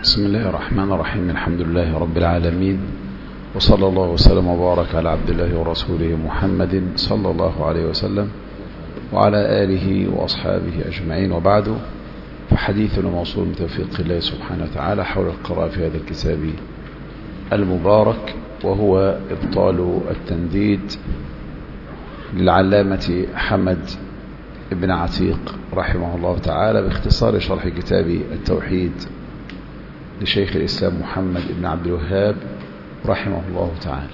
بسم الله الرحمن الرحيم. الحمد لله رب العالمين، وصلى الله وسلم وبارك على عبد الله ورسوله محمد صلى الله عليه وسلم وعلى آله وأصحابه أجمعين، وبعد، فحديثنا موصول بتوفيق الله سبحانه وتعالى حول القراءة في هذا الكتاب المبارك، وهو إبطال التنديد للعلامة حمد بن عتيق رحمه الله تعالى، باختصار شرح كتاب التوحيد لشيخ الإسلام محمد بن عبد الوهاب رحمه الله تعالى.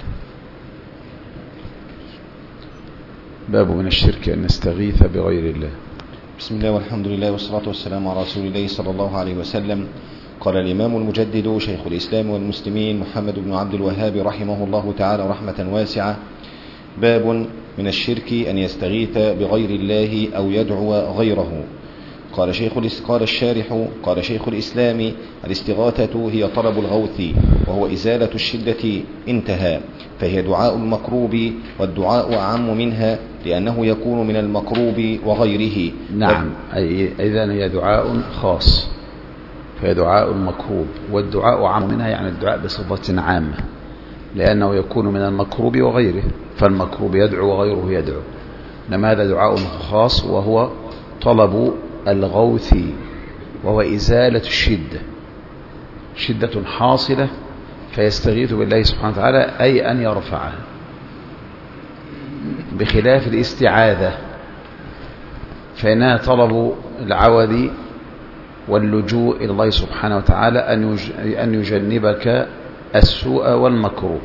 باب من الشرك أن نستغيث بغير الله. بسم الله والحمد لله والصلاة والسلام على رسول الله صلى الله عليه وسلم. قال الإمام المجدد شيخ الإسلام والمسلمين محمد بن عبد الوهاب رحمه الله تعالى رحمة واسعة: باب من الشرك أن يستغيث بغير الله أو يدعو غيره. قال شيخ الإسلام: الاستغاثة هي طلب الغوث، وهو إزالة الشدة، انتهى، فهي دعاء المكروب، والدعاء أعم منها لأنه يكون من المكروب وغيره. نعم، إذن هي دعاء خاص، فهي دعاء المكروب، والدعاء أعم منها، يعني الدعاء بصفة عامة، لأنه يكون من المكروب وغيره، فالمكروب يدعو وغيره يدعو، إنما هذا دعاء خاص وهو طلب الغوث، وهو إزالة الشدة، شدة حاصلة فيستغيث بالله سبحانه وتعالى، أي أن يرفعها، بخلاف الاستعاذة فإنها طلب العوذ واللجوء إلى الله سبحانه وتعالى أن يجنبك السوء والمكروه،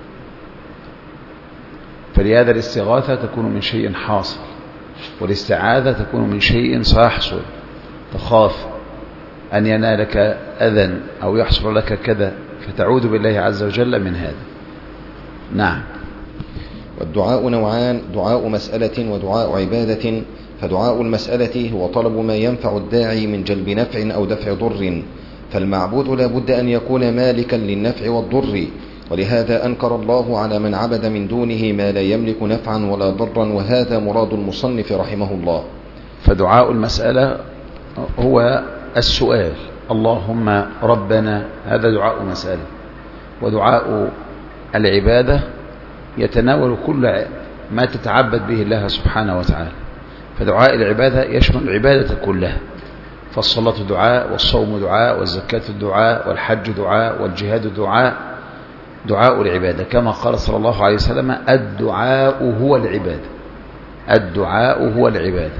فلهذا الاستغاثة تكون من شيء حاصل، والاستعاذة تكون من شيء سيحصل، تخاف أن ينالك أذى أو يحصل لك كذا، فتعوذ بالله عز وجل من هذا. نعم. والدعاء نوعان: دعاء مسألة ودعاء عبادة. فدعاء المسألة هو طلب ما ينفع الداعي من جلب نفع أو دفع ضر، فالمعبود لا بد أن يكون مالكا للنفع والضر، ولهذا أنكر الله على من عبد من دونه ما لا يملك نفعا ولا ضرا، وهذا مراد المصنف رحمه الله. فدعاء المسألة هو السؤال، اللهم ربنا، هذا دعاء مسألة. ودعاء العبادة يتناول كل ما تتعبد به الله سبحانه وتعالى، فدعاء العبادة يشمل العبادة كلها، فالصلاة دعاء، والصوم دعاء، والزكاة دعاء، والحج دعاء، والجهاد دعاء العبادة، كما قال صلى الله عليه وسلم: الدعاء هو العبادة، الدعاء هو العبادة،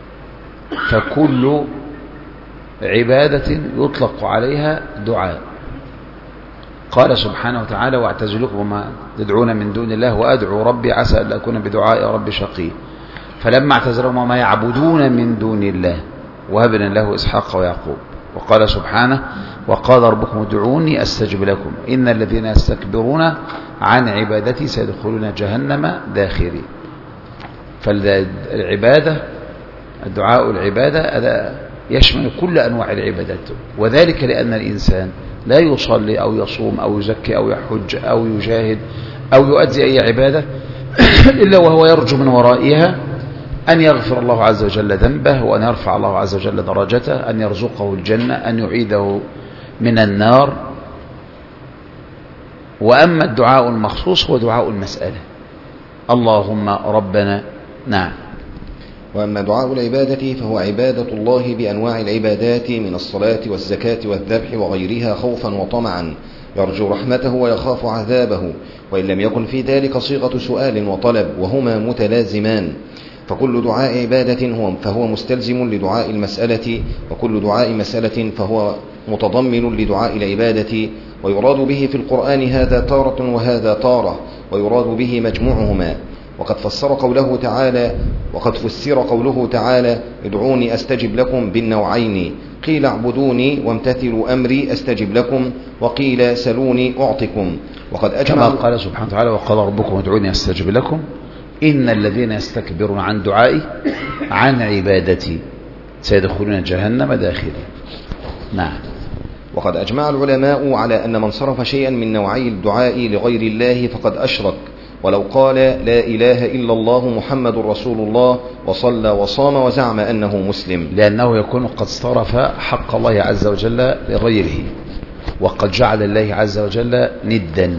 فكل عبادة يطلق عليها دعاء. قال سبحانه وتعالى: واعتزلكم وما تدعون من دون الله وأدعو ربي عسى أن لا أكون بدعاء ربي شقي، فلما اعتزلهم وما يعبدون من دون الله وهبنا له إسحاق ويعقوب. وقال سبحانه: وقال ربكم ادعوني أستجب لكم إن الذين يستكبرون عن عبادتي سيدخلون جهنم داخرين. فالعبادة، الدعاء العبادة هذا يشمل كل أنواع العبادات، وذلك لأن الإنسان لا يصلي أو يصوم أو يزكي أو يحج أو يجاهد أو يؤدي أي عبادة إلا وهو يرجو من ورائها أن يغفر الله عز وجل ذنبه، وأن يرفع الله عز وجل درجته، أن يرزقه الجنة، أن يعيده من النار. وأما الدعاء المخصوص هو دعاء المسألة، اللهم ربنا. نعم. وأما دعاء العبادة فهو عبادة الله بأنواع العبادات من الصلاة والزكاة والذبح وغيرها، خوفا وطمعا، يرجو رحمته ويخاف عذابه، وإن لم يكن في ذلك صيغة سؤال وطلب، وهما متلازمان. فكل دعاء عبادة فهو مستلزم لدعاء المسألة، وكل دعاء مسألة فهو متضمن لدعاء العبادة، ويراد به في القرآن هذا تارة وهذا تارة، ويراد به مجموعهما. وقد فسر قوله تعالى: ادعوني أستجب لكم بالنوعين، قيل اعبدوني وامتثلوا أمري أستجب لكم، وقيل سلوني أعطكم. كما قال سبحانه وتعالى: وقال ربكم ادعوني أستجب لكم إن الذين يستكبرون عن دعائي عن عبادتي سيدخلون جهنم داخرين. نعم. وقد أجمع العلماء على أن من صرف شيئا من نوعي الدعاء لغير الله فقد أشرك، ولو قال لا إله إلا الله محمد رسول الله وصلى وصام وزعم أنه مسلم، لأنه يكون قد صرف حق الله عز وجل لغيره. وقد جعل الله عز وجل ندا.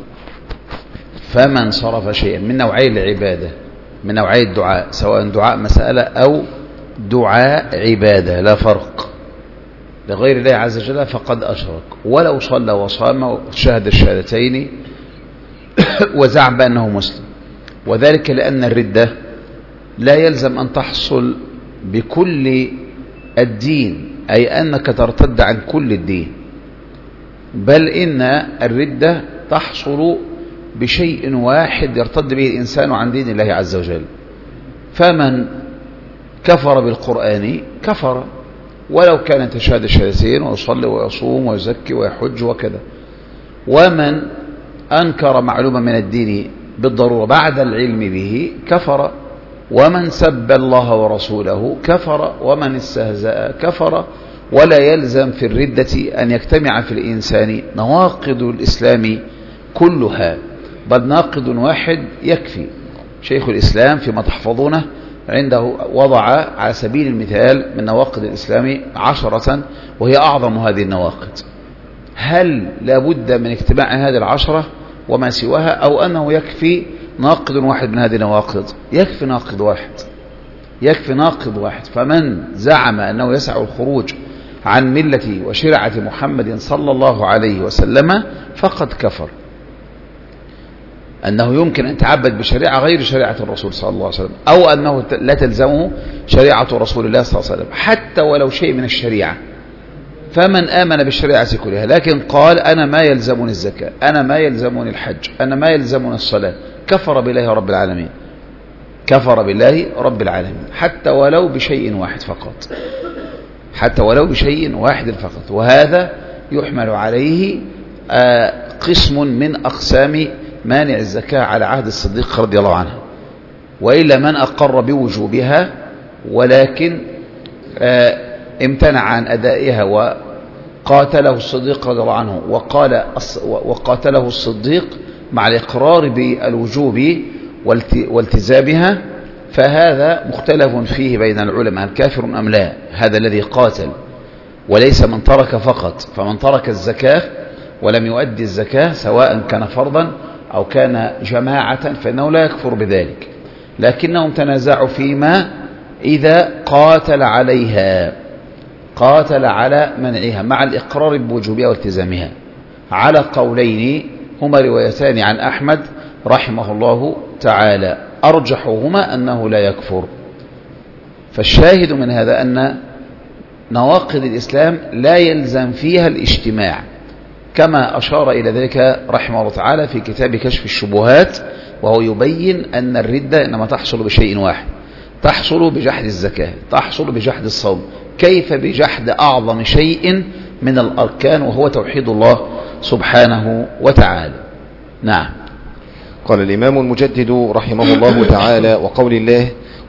فمن صرف شيئا من نوعي العبادة، من نوعي الدعاء، سواء دعاء مسألة أو دعاء عبادة لا فرق، لغير الله عز وجل فقد أشرك، ولو صلى وصام وشهد الشهادتين وزعم بأنه مسلم. وذلك لأن الردة لا يلزم أن تحصل بكل الدين، أي أنك ترتد عن كل الدين، بل إن الردة تحصل بشيء واحد يرتد به الإنسان عن دين الله عز وجل. فمن كفر بالقرآن كفر ولو كان يشهد الشهادتين ويصلي ويصوم ويزكي ويحج وكذا. ومن أنكر معلومة من الدين بالضرورة بعد العلم به كفر. ومن سب الله ورسوله كفر. ومن استهزأ كفر. ولا يلزم في الردة أن يجتمع في الإنسان نواقض الإسلام كلها، بل ناقض واحد يكفي. شيخ الإسلام فيما تحفظونه عنده وضع على سبيل المثال من نواقض الإسلام 10، وهي أعظم هذه النواقض. هل لابد من اجتماع هذه 10 وما سواها، أو أنه يكفي ناقض واحد من هذه النواقض؟ يكفي ناقض واحد، يكفي ناقض واحد. فمن زعم أنه يسع الخروج عن ملة وشرعة محمد صلى الله عليه وسلم فقد كفر. أنه يمكن أن يتعبد بشريعة غير شريعة الرسول صلى الله عليه وسلم، أو أنه لا تلزمه شريعة رسول الله صلى الله عليه وسلم حتى ولو شيء من الشريعة. فمن آمن بالشريعة كلها لكن قال أنا ما يلزمني الزكاة، أنا ما يلزمني الحج، أنا ما يلزمني الصلاة، كفر بالله رب العالمين، كفر بالله رب العالمين، حتى ولو بشيء واحد فقط، حتى ولو بشيء واحد فقط. وهذا يحمل عليه قسم من أقسام مانع الزكاة على عهد الصديق رضي الله عنه. وإلا من أقر بوجوبها ولكن امتنع عن أدائها وقاتله الصديق رضي الله عنه، وقاتله الصديق مع الإقرار بالوجوب والتزامها، فهذا مختلف فيه بين العلماء كافر أم لا. هذا الذي قاتل، وليس من ترك فقط. فمن ترك الزكاة ولم يؤدي الزكاة سواء كان فرضا أو كان جماعة فإنه لا يكفر بذلك، لكنهم تنازعوا فيما إذا قاتل عليها، قاتل على منعها مع الإقرار بوجوبها والتزامها، على قولين هما روايتان عن أحمد رحمه الله تعالى، أرجحهما أنه لا يكفر. فالشاهد من هذا أن نواقض الإسلام لا يلزم فيها الاجتماع، كما أشار إلى ذلك رحمه الله تعالى في كتاب كشف الشبهات، وهو يبين أن الردة إنما تحصل بشيء واحد، تحصل بجحد الزكاة، تحصل بجحد الصوم، كيف بجحد أعظم شيء من الأركان وهو توحيد الله سبحانه وتعالى. نعم. قال الإمام المجدد رحمه الله تعالى: وقول الله: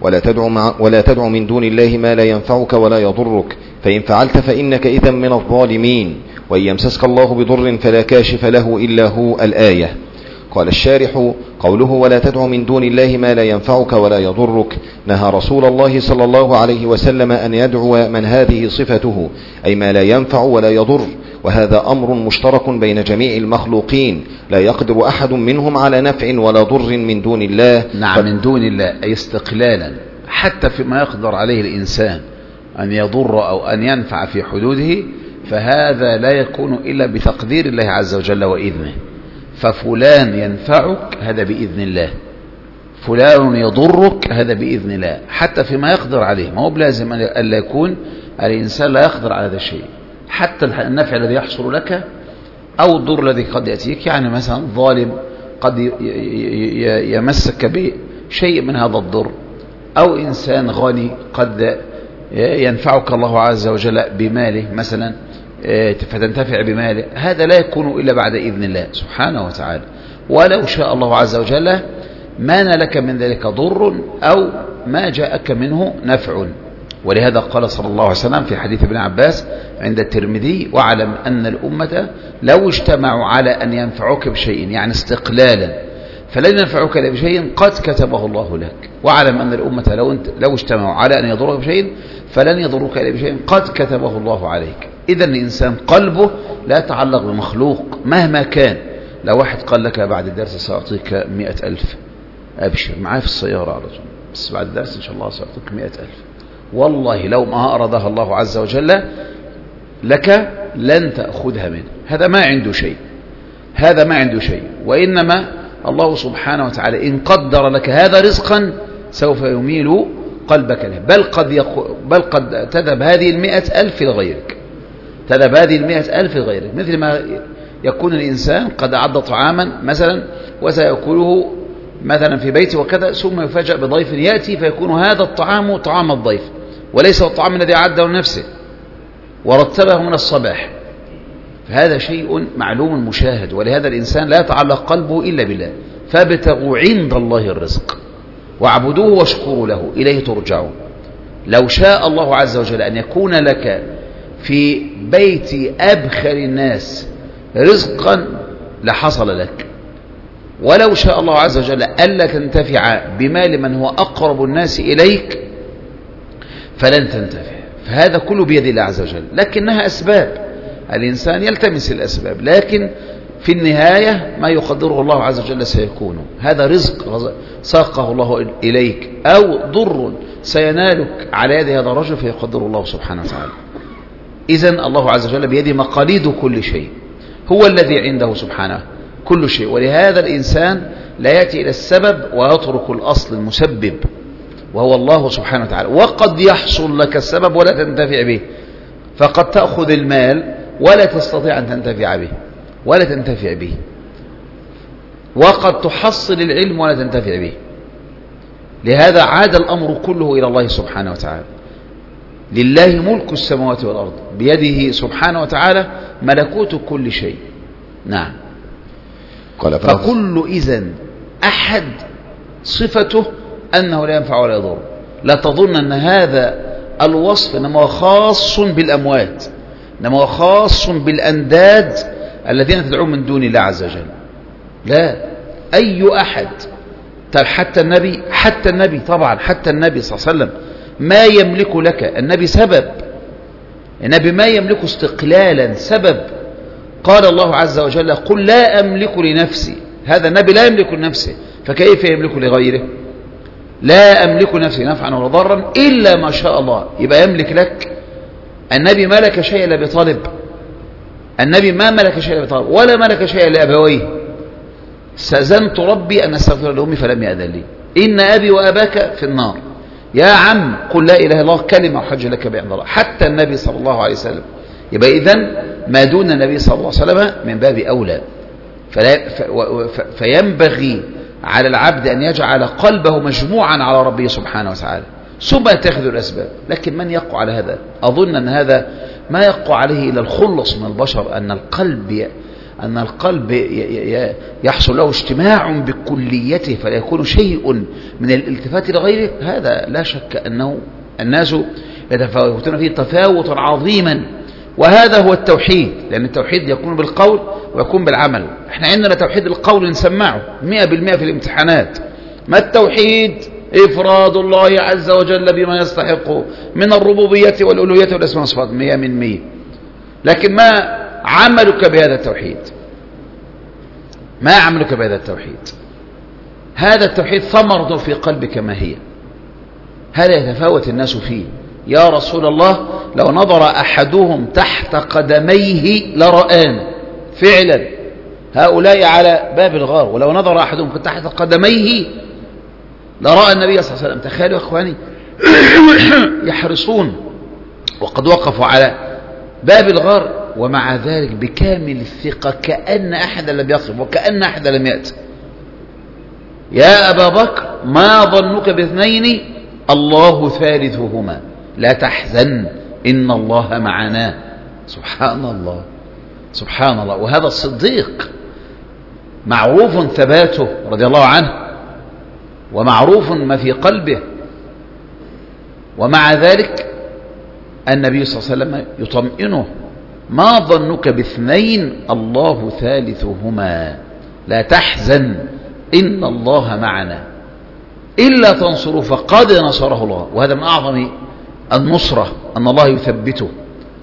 ولا تدع من دون الله ما لا ينفعك ولا يضرك، فإن فعلت فإنك إذا من الظالمين، وإن يمسسك الله بضر فلا كاشف له إلا هو. الآية. قال الشارح: قوله ولا تدع من دون الله ما لا ينفعك ولا يضرك، نهى رسول الله صلى الله عليه وسلم أن يدعو من هذه صفته، أي ما لا ينفع ولا يضر، وهذا أمر مشترك بين جميع المخلوقين، لا يقدر أحد منهم على نفع ولا ضر من دون الله. نعم، من دون الله أي استقلالا، حتى فيما يقدر عليه الإنسان أن يضر أو أن ينفع في حدوده، فهذا لا يكون إلا بتقدير الله عز وجل وإذنه. ففلان ينفعك هذا بإذن الله، فلان يضرك هذا بإذن الله، حتى فيما يقدر عليه. ما هو بلازم أن لا يكون الإنسان لا يقدر على هذا الشيء، حتى النفع الذي يحصل لك أو الضر الذي قد يأتيك. يعني مثلا ظالم قد يمسك بشيء من هذا الضر، أو إنسان غني قد ينفعك الله عز وجل بماله مثلا فتنتفع بماله، هذا لا يكون إلا بعد إذن الله سبحانه وتعالى. ولو شاء الله عز وجل ما نالك من ذلك ضر أو ما جاءك منه نفع. ولهذا قال صلى الله عليه وسلم في حديث ابن عباس عند الترمذي: واعلم أن الأمة لو اجتمعوا على أن ينفعوك بشيء، يعني استقلالا، فلن ينفعوك إلا بشيء قد كتبه الله لك. واعلم أن الأمة لو اجتمعوا على أن يضروك بشيء فلن يضروك إلا بشيء قد كتبه الله عليك. إذا الإنسان قلبه لا يتعلق بمخلوق مهما كان. لو واحد قال لك بعد الدرس سأعطيك 100,000، أبشر معاه في السيارة على طول، بس بعد الدرس إن شاء الله سأعطيك 100,000. والله لو ما أرادها الله عز وجل لك لن تأخذها منه. هذا ما عنده شيء، هذا ما عنده شيء. وإنما الله سبحانه وتعالى إن قدر لك هذا رزقا سوف يميل قلبك له، بل قد تذهب هذه 100,000 لغيرك، تذهب هذه 100,000 لغيرك. مثل ما يكون الإنسان قد أعد طعاما مثلا وسيأكله مثلا في بيته وكذا، ثم يفاجأ بضيف يأتي فيكون هذا الطعام طعام الضيف وليس الطعام الذي أعده لنفسه ورتبه من الصباح. فهذا شيء معلوم مشاهد. ولهذا الإنسان لا يتعلق قلبه إلا بالله. فابتغوا عند الله الرزق واعبدوه واشكروا له إليه ترجعون. لو شاء الله عز وجل أن يكون لك في بيت أبخل الناس رزقا لحصل لك، ولو شاء الله عز وجل ألا تنتفع بمال من هو أقرب الناس إليك فلن تنتفع. فهذا كله بيد الله عز وجل، لكنها أسباب، الإنسان يلتمس الأسباب، لكن في النهاية ما يقدره الله عز وجل سيكون. هذا رزق ساقه الله إليك أو ضر سينالك على يد هذا الرجل فيقدره الله سبحانه وتعالى. إذن الله عز وجل بيده مقاليد كل شيء، هو الذي عنده سبحانه كل شيء. ولهذا الإنسان لا يأتي إلى السبب ويترك الأصل المسبب وهو الله سبحانه وتعالى. وقد يحصل لك السبب ولا تنتفع به، فقد تأخذ المال ولا تستطيع أن تنتفع به ولا تنتفع به، وقد تحصل العلم ولا تنتفع به. لهذا عاد الأمر كله إلى الله سبحانه وتعالى. لله ملك السماوات والأرض، بيده سبحانه وتعالى ملكوت كل شيء. نعم. فكل إذن أحد صفته أنه لا ينفع ولا يضر. لا تظن أن هذا الوصف إنما هو خاص بالأموات، إنما هو خاص بالأنداد الذين تدعون من دون الله عز وجل. لا، أي أحد، حتى النبي طبعا، حتى النبي صلى الله عليه وسلم ما يملك لك، النبي سبب، النبي ما يملك استقلالا، سبب. قال الله عز وجل قل لا أملك لنفسي، هذا النبي لا يملك لنفسه، فكيف يملك لغيره؟ لا أملك نفسي نفعا ولا ضرا إلا ما شاء الله، يبقى يملك لك. النبي ملك شيئا لأبي طالب، النبي ما ملك شيئا لأبي طالب ولا ملك شيئا لأبويه. استأذنت ربي أن أستغفر لأمي فلم يأذن لي، إن أبي وأباك في النار، يا عم قل لا إله إلا الله كلمة أحج لك بها عند الله. حتى النبي صلى الله عليه وسلم. يبقى إذن ما دون النبي صلى الله عليه وسلم من باب أولى. فينبغي على العبد أن يجعل قلبه مجموعا على ربه سبحانه وتعالى ثم يتخذ الأسباب. لكن من يقع على هذا؟ أظن أن هذا ما يقع عليه إلى الخلص من البشر، أن القلب يحصل له اجتماع بكليته فلا يكون شيء من الالتفات لغيره. هذا لا شك أنه الناس يتفاوتون فيه تفاوتا عظيما، وهذا هو التوحيد. لأن التوحيد يكون بالقول ويكون بالعمل. احنا عندنا توحيد القول نسمعه 100% في الامتحانات. ما التوحيد؟ إفراد الله عز وجل بما يستحق من الربوبية والألوهية والأسماء والصفات 100%. لكن ما عملك بهذا التوحيد؟ ما عملك بهذا التوحيد؟ هذا التوحيد ثمرة في قلبك ما هي؟ هل يتفاوت الناس فيه؟ يا رسول الله لو نظر أحدهم تحت قدميه لرآنا. فعلا هؤلاء على باب الغار، ولو نظر أحدهم تحت قدميه لرأى النبي صلى الله عليه وسلم. تخيلوا يا أخواني يحرصون وقد وقفوا على باب الغار ومع ذلك بكامل الثقة كأن أحدا لم يقف وكأن أحدا لم يأتي. يا أبا بكر ما ظنك باثنين الله ثالثهما لا تحزن إن الله معنا. سبحان الله سبحان الله. وهذا الصديق معروف ثباته رضي الله عنه ومعروف ما في قلبه، ومع ذلك النبي صلى الله عليه وسلم يطمئنه ما ظنك باثنين الله ثالثهما لا تحزن إن الله معنا إلا تنصروا فقد نصره الله. وهذا من أعظم النصرة أن الله يثبته.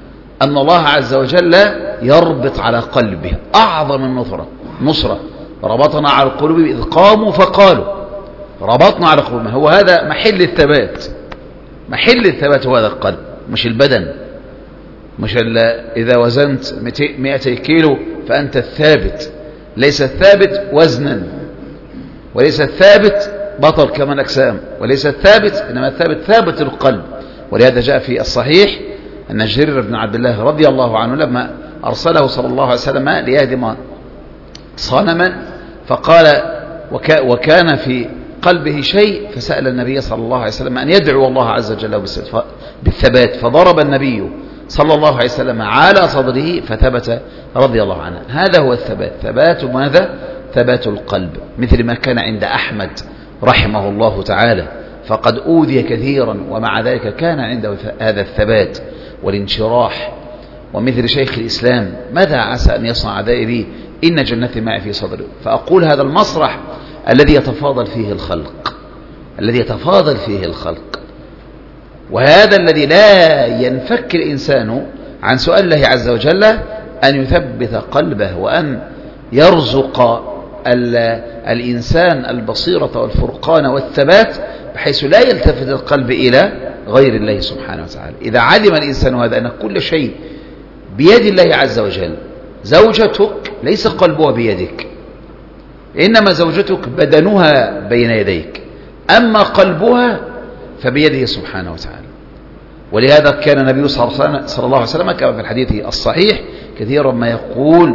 أن الله عز وجل يربط على قلبه أعظم النصرة. ربطنا على القلوب إذ قاموا فقالوا، ربطنا على قلوبهم. هو هذا محل الثبات، محل الثبات هو هذا القلب، مش البدن. مش إذا وزنت 200 كيلو فأنت الثابت. ليس الثابت وزنا، وليس الثابت بطل كمان أجسام، وليس الثابت، إنما الثابت ثابت القلب. ولهذا جاء في الصحيح أن جرير بن عبد الله رضي الله عنه لما أرسله صلى الله عليه وسلم ليهدم صنما، فقال وكان في قلبه شيء، فسأل النبي صلى الله عليه وسلم أن يدعو الله عز وجل بالثبات، فضرب النبي صلى الله عليه وسلم على صدره فثبت رضي الله عنه. هذا هو الثبات. ثبات ماذا؟ ثبات القلب، مثل ما كان عند أحمد رحمه الله تعالى، فقد أوذي كثيرا ومع ذلك كان عنده هذا الثبات والانشراح. ومثل شيخ الإسلام، ماذا عسى أن يصنع ذائري إن جنتي معي في صدري. فأقول هذا المسرح الذي يتفاضل فيه الخلق، الذي يتفاضل فيه الخلق، وهذا الذي لا ينفك الإنسان عن سؤال الله عز وجل أن يثبت قلبه، وأن يرزق الإنسان البصيرة والفرقان والثبات، بحيث لا يلتفت القلب إلى غير الله سبحانه وتعالى. إذا علم الإنسان هذا أن كل شيء بيد الله عز وجل، زوجتك ليس قلبها بيدك، إنما زوجتك بدنها بين يديك، أما قلبها فبيده سبحانه وتعالى. ولهذا كان النبي صلى الله عليه وسلم كما في الحديث الصحيح كثيرا ما يقول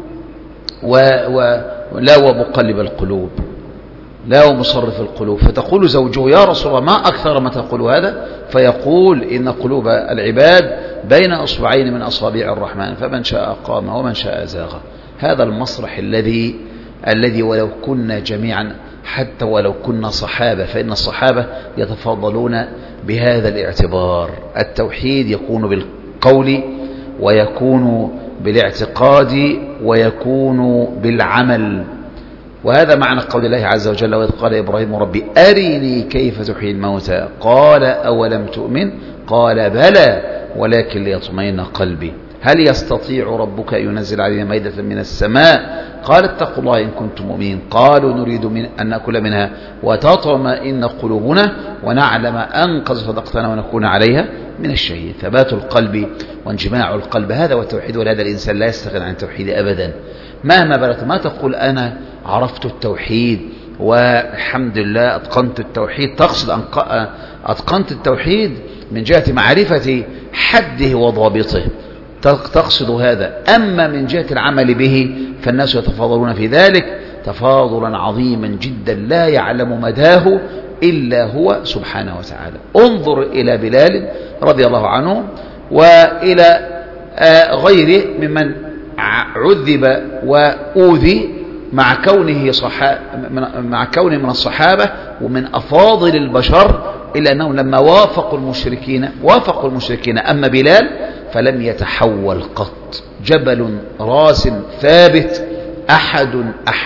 لا ومقلب القلوب، لا ومصرف القلوب. فتقول زوجه يا رسول الله ما أكثر ما تقول هذا، فيقول إن قلوب العباد بين أصبعين من أصابع الرحمن، فمن شاء قام ومن شاء زاغ. هذا المسرح الذي ولو كنا جميعا، حتى ولو كنا صحابة، فإن الصحابة يتفضلون بهذا الاعتبار. التوحيد يكون بالقول، ويكون بالاعتقاد، ويكون بالعمل. وهذا معنى قول الله عز وجل وإذ قال إبراهيم ربي أرني كيف تحيي الموتى قال أولم تؤمن قال بلى ولكن ليطمئن قلبي هل يستطيع ربك أن ينزل علينا مائدة من السماء قال اتقوا الله إن كنتم مؤمنين قالوا نريد أن نأكل منها وتطمئن قلوبنا ونعلم أن قد صدقتنا ونكون عليها من الشهيد. ثبات القلب وانجماع القلب هذا هو التوحيد. ولهذا الإنسان لا يستغني عن التوحيد أبدا مهما بلغت. ما تقول أنا عرفت التوحيد والحمد لله أتقنت التوحيد، تقصد أن أتقنت التوحيد من جهة معرفة حده وضابطه، تقصد هذا. أما من جهة العمل به فالناس يتفاضلون في ذلك تفاضلا عظيما جدا لا يعلم مداه إلا هو سبحانه وتعالى. انظر إلى بلال رضي الله عنه وإلى غيره ممن عذب وأوذي مع كونه من الصحابة ومن أفاضل البشر، إلا أنهم لما وافقوا المشركين. أما بلال فلم يتحول قط، جبل راس ثابت أحد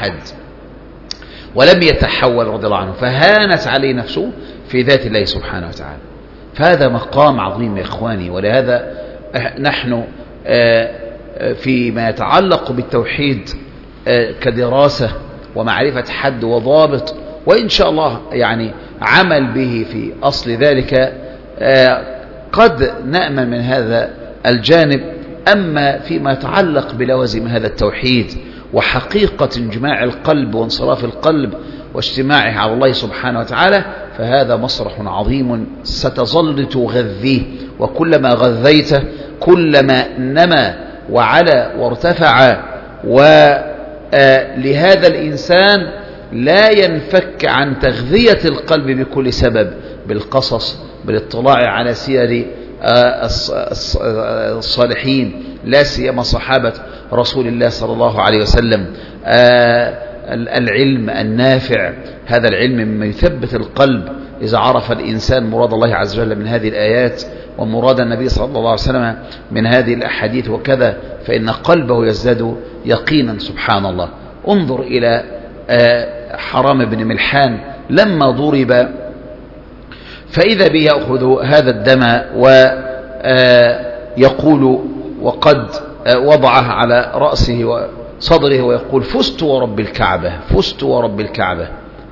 ولم يتحول رضي الله عنه، فهانت عليه نفسه في ذات الله سبحانه وتعالى. فهذا مقام عظيم يا إخواني. ولهذا نحن فيما يتعلق بالتوحيد كدراسة ومعرفة حد وضابط، وإن شاء الله يعني عمل به في أصل ذلك، قد نأمن من هذا الجانب. أما فيما يتعلق بلوازم هذا التوحيد وحقيقة انجماع القلب وانصراف القلب واجتماعه على الله سبحانه وتعالى، فهذا مسرح عظيم ستظل تغذيه، وكلما غذيته كلما نمى وعلى وارتفع. ولهذا الإنسان لا ينفك عن تغذية القلب بكل سبب، بالقصص، بالاطلاع على سير الصالحين، لا سيما صحابة رسول الله صلى الله عليه وسلم. العلم النافع، هذا العلم مما يثبت القلب. إذا عرف الإنسان مراد الله عز وجل من هذه الآيات ومراد النبي صلى الله عليه وسلم من هذه الأحاديث وكذا، فإن قلبه يزداد يقينا. سبحان الله. انظر إلى حرام بن ملحان لما ضرب فإذا به يأخذ هذا الدم ويقول وقد وضعها على رأسه وصدره ويقول فزت ورب الكعبة، فزت ورب الكعبة،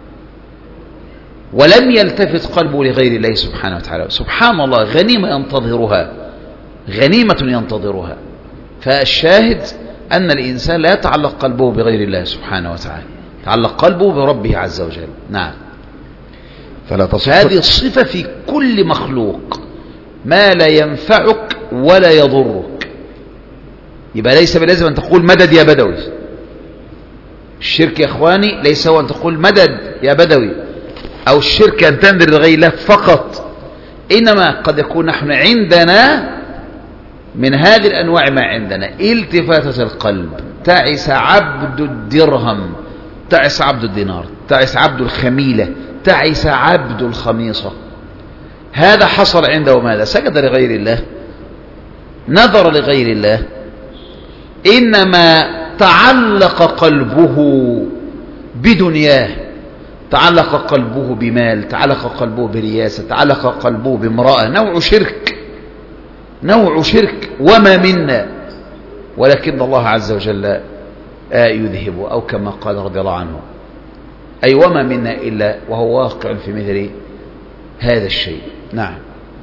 ولم يلتفت قلبه لغير الله سبحانه وتعالى. سبحان الله، غنيمة ينتظرها، غنيمة ينتظرها. فالشاهد أن الإنسان لا يتعلق قلبه بغير الله سبحانه وتعالى، يتعلق قلبه بربه عز وجل. نعم. هذه الصفة في كل مخلوق، ما لا ينفعك ولا يضرك. يبقى ليس بلازم أن تقول مدد يا بدوي. الشرك يا إخواني ليس هو أن تقول مدد يا بدوي، أو الشرك أن تنذر لغير الله فقط، إنما قد يكون نحن عندنا من هذه الأنواع ما عندنا التفاتة القلب. تعس عبد الدرهم، تعس عبد الدينار، تعس عبد الخميلة، تعس عبد الخميصة. هذا حصل عنده ماذا؟ سجد لغير الله، نظر لغير الله، إنما تعلق قلبه بدنياه، تعلق قلبه بمال، تعلق قلبه برياسة، تعلق قلبه بامرأة. نوع شرك، نوع شرك وما منا، ولكن الله عز وجل يذهبه، أو كما قال رضي الله عنه أي وما منا إلا وهو واقع في مثل هذا الشيء. نعم.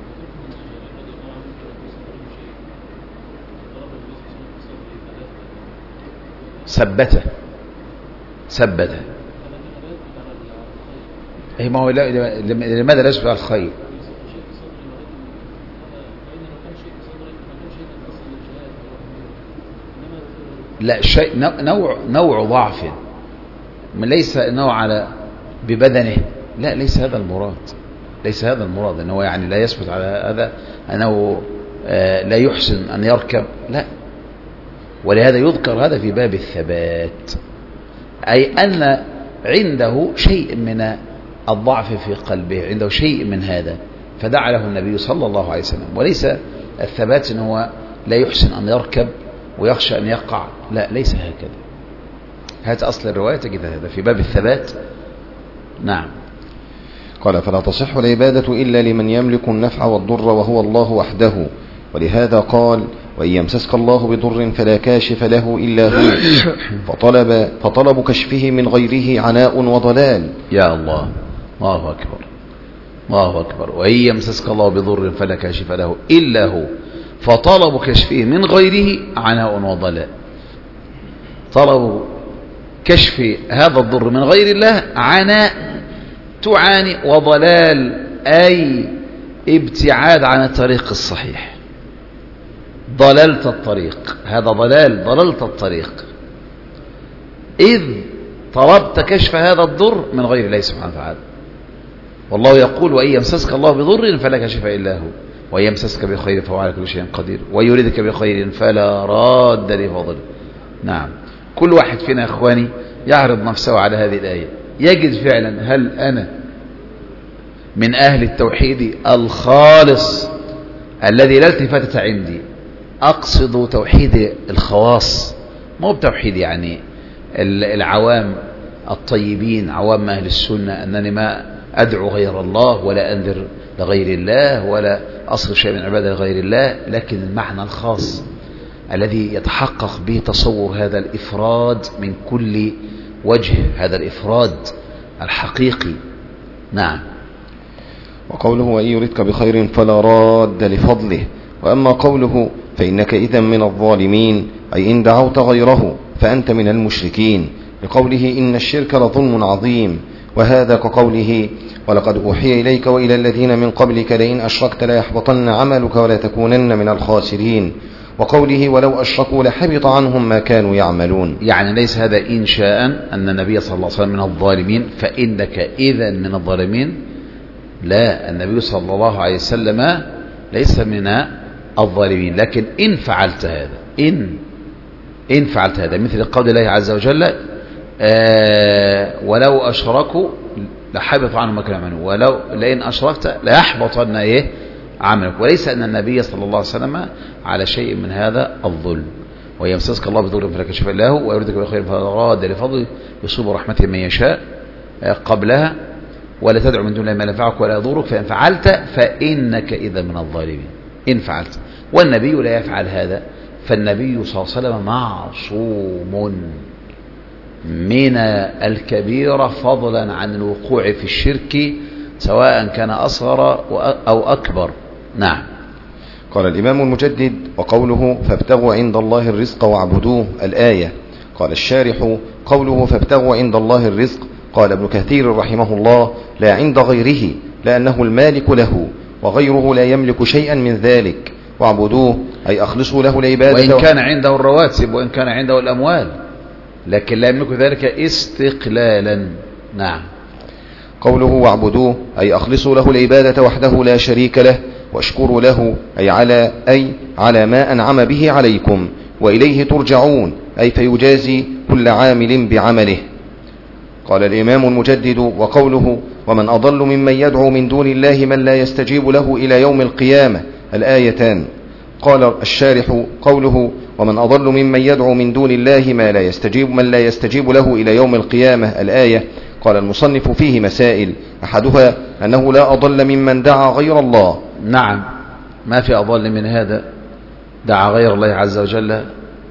ثبته أي ما هو لماذا لا يشفع الخير؟ لا، شيء نوع ضعف، ليس نوع على ببدنه، لا، ليس هذا المراد، ليس هذا المراد أنه يعني لا يثبت على هذا أنه لا يحسن أن يركب، لا. ولهذا يذكر هذا في باب الثبات، أي أن عنده شيء من الضعف في قلبه، عنده شيء من هذا، فدعا له النبي صلى الله عليه وسلم. وليس الثبات أنه هو لا يحسن أن يركب ويخشى أن يقع، لا، ليس هكذا. هذا أصل الرواية، تجد هذا في باب الثبات. نعم. قال فلا تصح العبادة إلا لمن يملك النفع والضر وهو الله وحده، ولهذا قال وإن يمسسك الله بضر فلا كاشف له إلا هو، فطلب كشفه من غيره عناء وضلال. يا الله، الله أكبر، الله أكبر. وإن يمسسك الله بضر فلا كاشف له إلا هو، فطلب كشفه من غيره عناء وضلال. طلب كشف هذا الضر من غير الله عناء، تعاني، وضلال أي ابتعاد عن الطريق الصحيح، ضللت الطريق، هذا ضلال، ضللت الطريق، إذ طلبت كشف هذا الضر من غير الله سبحانه وتعالى. والله يقول وإن يمسسك الله بضر فلا كاشف إلا هو، وإن يمسسك بخير فهو على كل شيء قدير، ويريدك بخير فلا راد لفضله. نعم. كل واحد فينا يا إخواني يعرض نفسه على هذه الآية، يجد فعلا هل أنا من أهل التوحيد الخالص الذي لا التفاتة عندي، أقصد توحيد الخواص، مو بتوحيد يعني العوام الطيبين، عوام أهل السنة، أنني ما أدعو غير الله ولا أنذر لغير الله ولا أصرف شيء من عبادة لغير الله، لكن المعنى الخاص الذي يتحقق به تصور هذا الإفراد من كل وجه، هذا الإفراد الحقيقي. نعم. وقوله وإن يردك بخير فلا راد لفضله. وأما قوله فإنك إذا من الظالمين، أي إن دعوت غيره فأنت من المشركين، لقوله إن الشرك لظلم عظيم. وهذا كقوله ولقد أوحي إليك وإلى الذين من قبلك لئن أشركت ليحبطن عملك ولا تكونن من الخاسرين. وقوله ولو أشركوا لحبط عنهم ما كانوا يعملون. يعني ليس هذا إنشاء أن النبي صلى الله عليه وسلم من الظالمين، فإنك إذا من الظالمين، لا، النبي صلى الله عليه وسلم ليس من الظالمين، لكن إن فعلت هذا، إن فعلت هذا، مثل قول الله عز وجل ولو أشركوا لحبط عنهم ما كانوا يعملون، ولو لئن أشركت ليحبطن عملك. وليس أن النبي صلى الله عليه وسلم على شيء من هذا الظلم. ويمسسك الله بضر فلا كاشف له، ويردك بخير فلا راد لفضله، يصيب رحمته من يشاء قبلها، ولا تدعو من دون الله ما لا ينفعك ولا يضرك، فإن فعلت فإنك إذا من الظالمين، إن فعلت. والنبي لا يفعل هذا فالنبي صلى الله عليه وسلم معصوم من الكبيرة فضلا عن الوقوع في الشرك سواء كان أصغر أو أكبر. نعم. قال الإمام المجدد: وقوله فابتغوا عند الله الرزق واعبدوه، الآية. قال الشارح: قوله فابتغوا عند الله الرزق، قال ابن كثير رحمه الله: لا عند غيره، لأنه المالك له، وغيره لا يملك شيئا من ذلك. واعبدوه أي أخلصوا له العبادة، وإن كان عنده الرواتب وإن كان عنده الأموال، لكن لا يملك ذلك استقلالا. نعم. قوله واعبدوه أي أخلصوا له العبادة وحده لا شريك له، واشكروا له أي على ما أنعم به عليكم، وإليه ترجعون أي فيجازي كل عامل بعمله. قال الإمام المجدد: وقوله ومن أضل ممن يدعو من دون الله من لا يستجيب له إلى يوم القيامة، الآيتان. قال الشارح: قوله ومن أضل ممن يدعو من دون الله من لا يستجيب له إلى يوم القيامة، الآية. قال المصنف: فيه مسائل، أحدها أنه لا أضل ممن دعا غير الله. نعم، ما في أضل من هذا، دعا غير الله عز وجل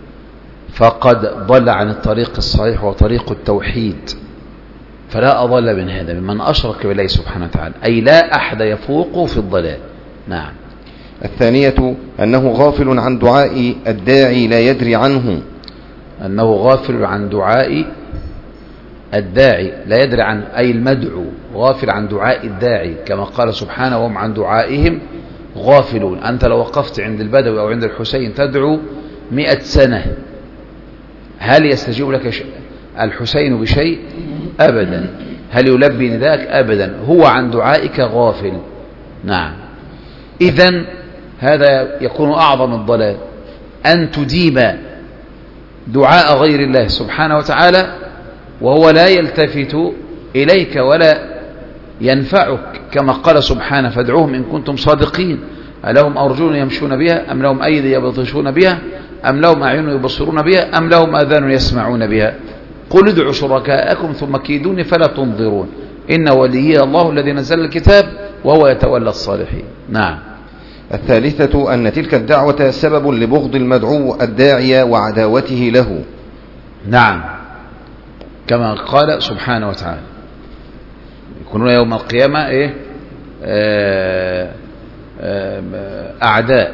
فقد ضل عن الطريق الصحيح وطريق التوحيد، فلا أضل من هذا ممن أشرك بالله سبحانه وتعالى، أي لا أحد يفوق في الضلال. نعم. الثانية أنه غافل عن دعاء الداعي لا يدري عنه، أنه غافل عن دعاء الداعي لا يدري عنه، أي المدعو غافل عن دعاء الداعي، كما قال سبحانه: وهم عن دعائهم غافلون. أنت لو وقفت عند البدوي أو عند الحسين تدعو 100 سنة، هل يستجيب لك الحسين بشيء؟ أبدا. هل يلبي نداءك؟ أبدا. هو عن دعائك غافل. نعم. إذن هذا يكون أعظم الضلال، أن تديم دعاء غير الله سبحانه وتعالى وهو لا يلتفت إليك ولا ينفعك، كما قال سبحانه: فادعوهم إن كنتم صادقين، ألهم أرجل يمشون بها أم لهم أيدي يبطشون بها أم لهم أعين يبصرون بها أم لهم آذان يسمعون بها، قل ادعوا شركاءكم ثم كيدوني فلا تنظرون، إن وليي الله الذي نزل الكتاب وهو يتولى الصالحين. نعم. الثالثة أن تلك الدعوة سبب لبغض المدعو الداعي وعداوته له. نعم، كما قال سبحانه وتعالى: يكونون يوم القيامة أعداء.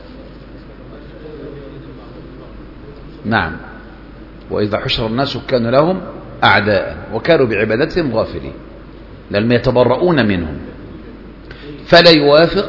نعم. وإذا حشر الناس كانوا لهم أعداء وكانوا بعبادتهم غافلين، لأنهم يتبرؤون منهم. فلا يوافق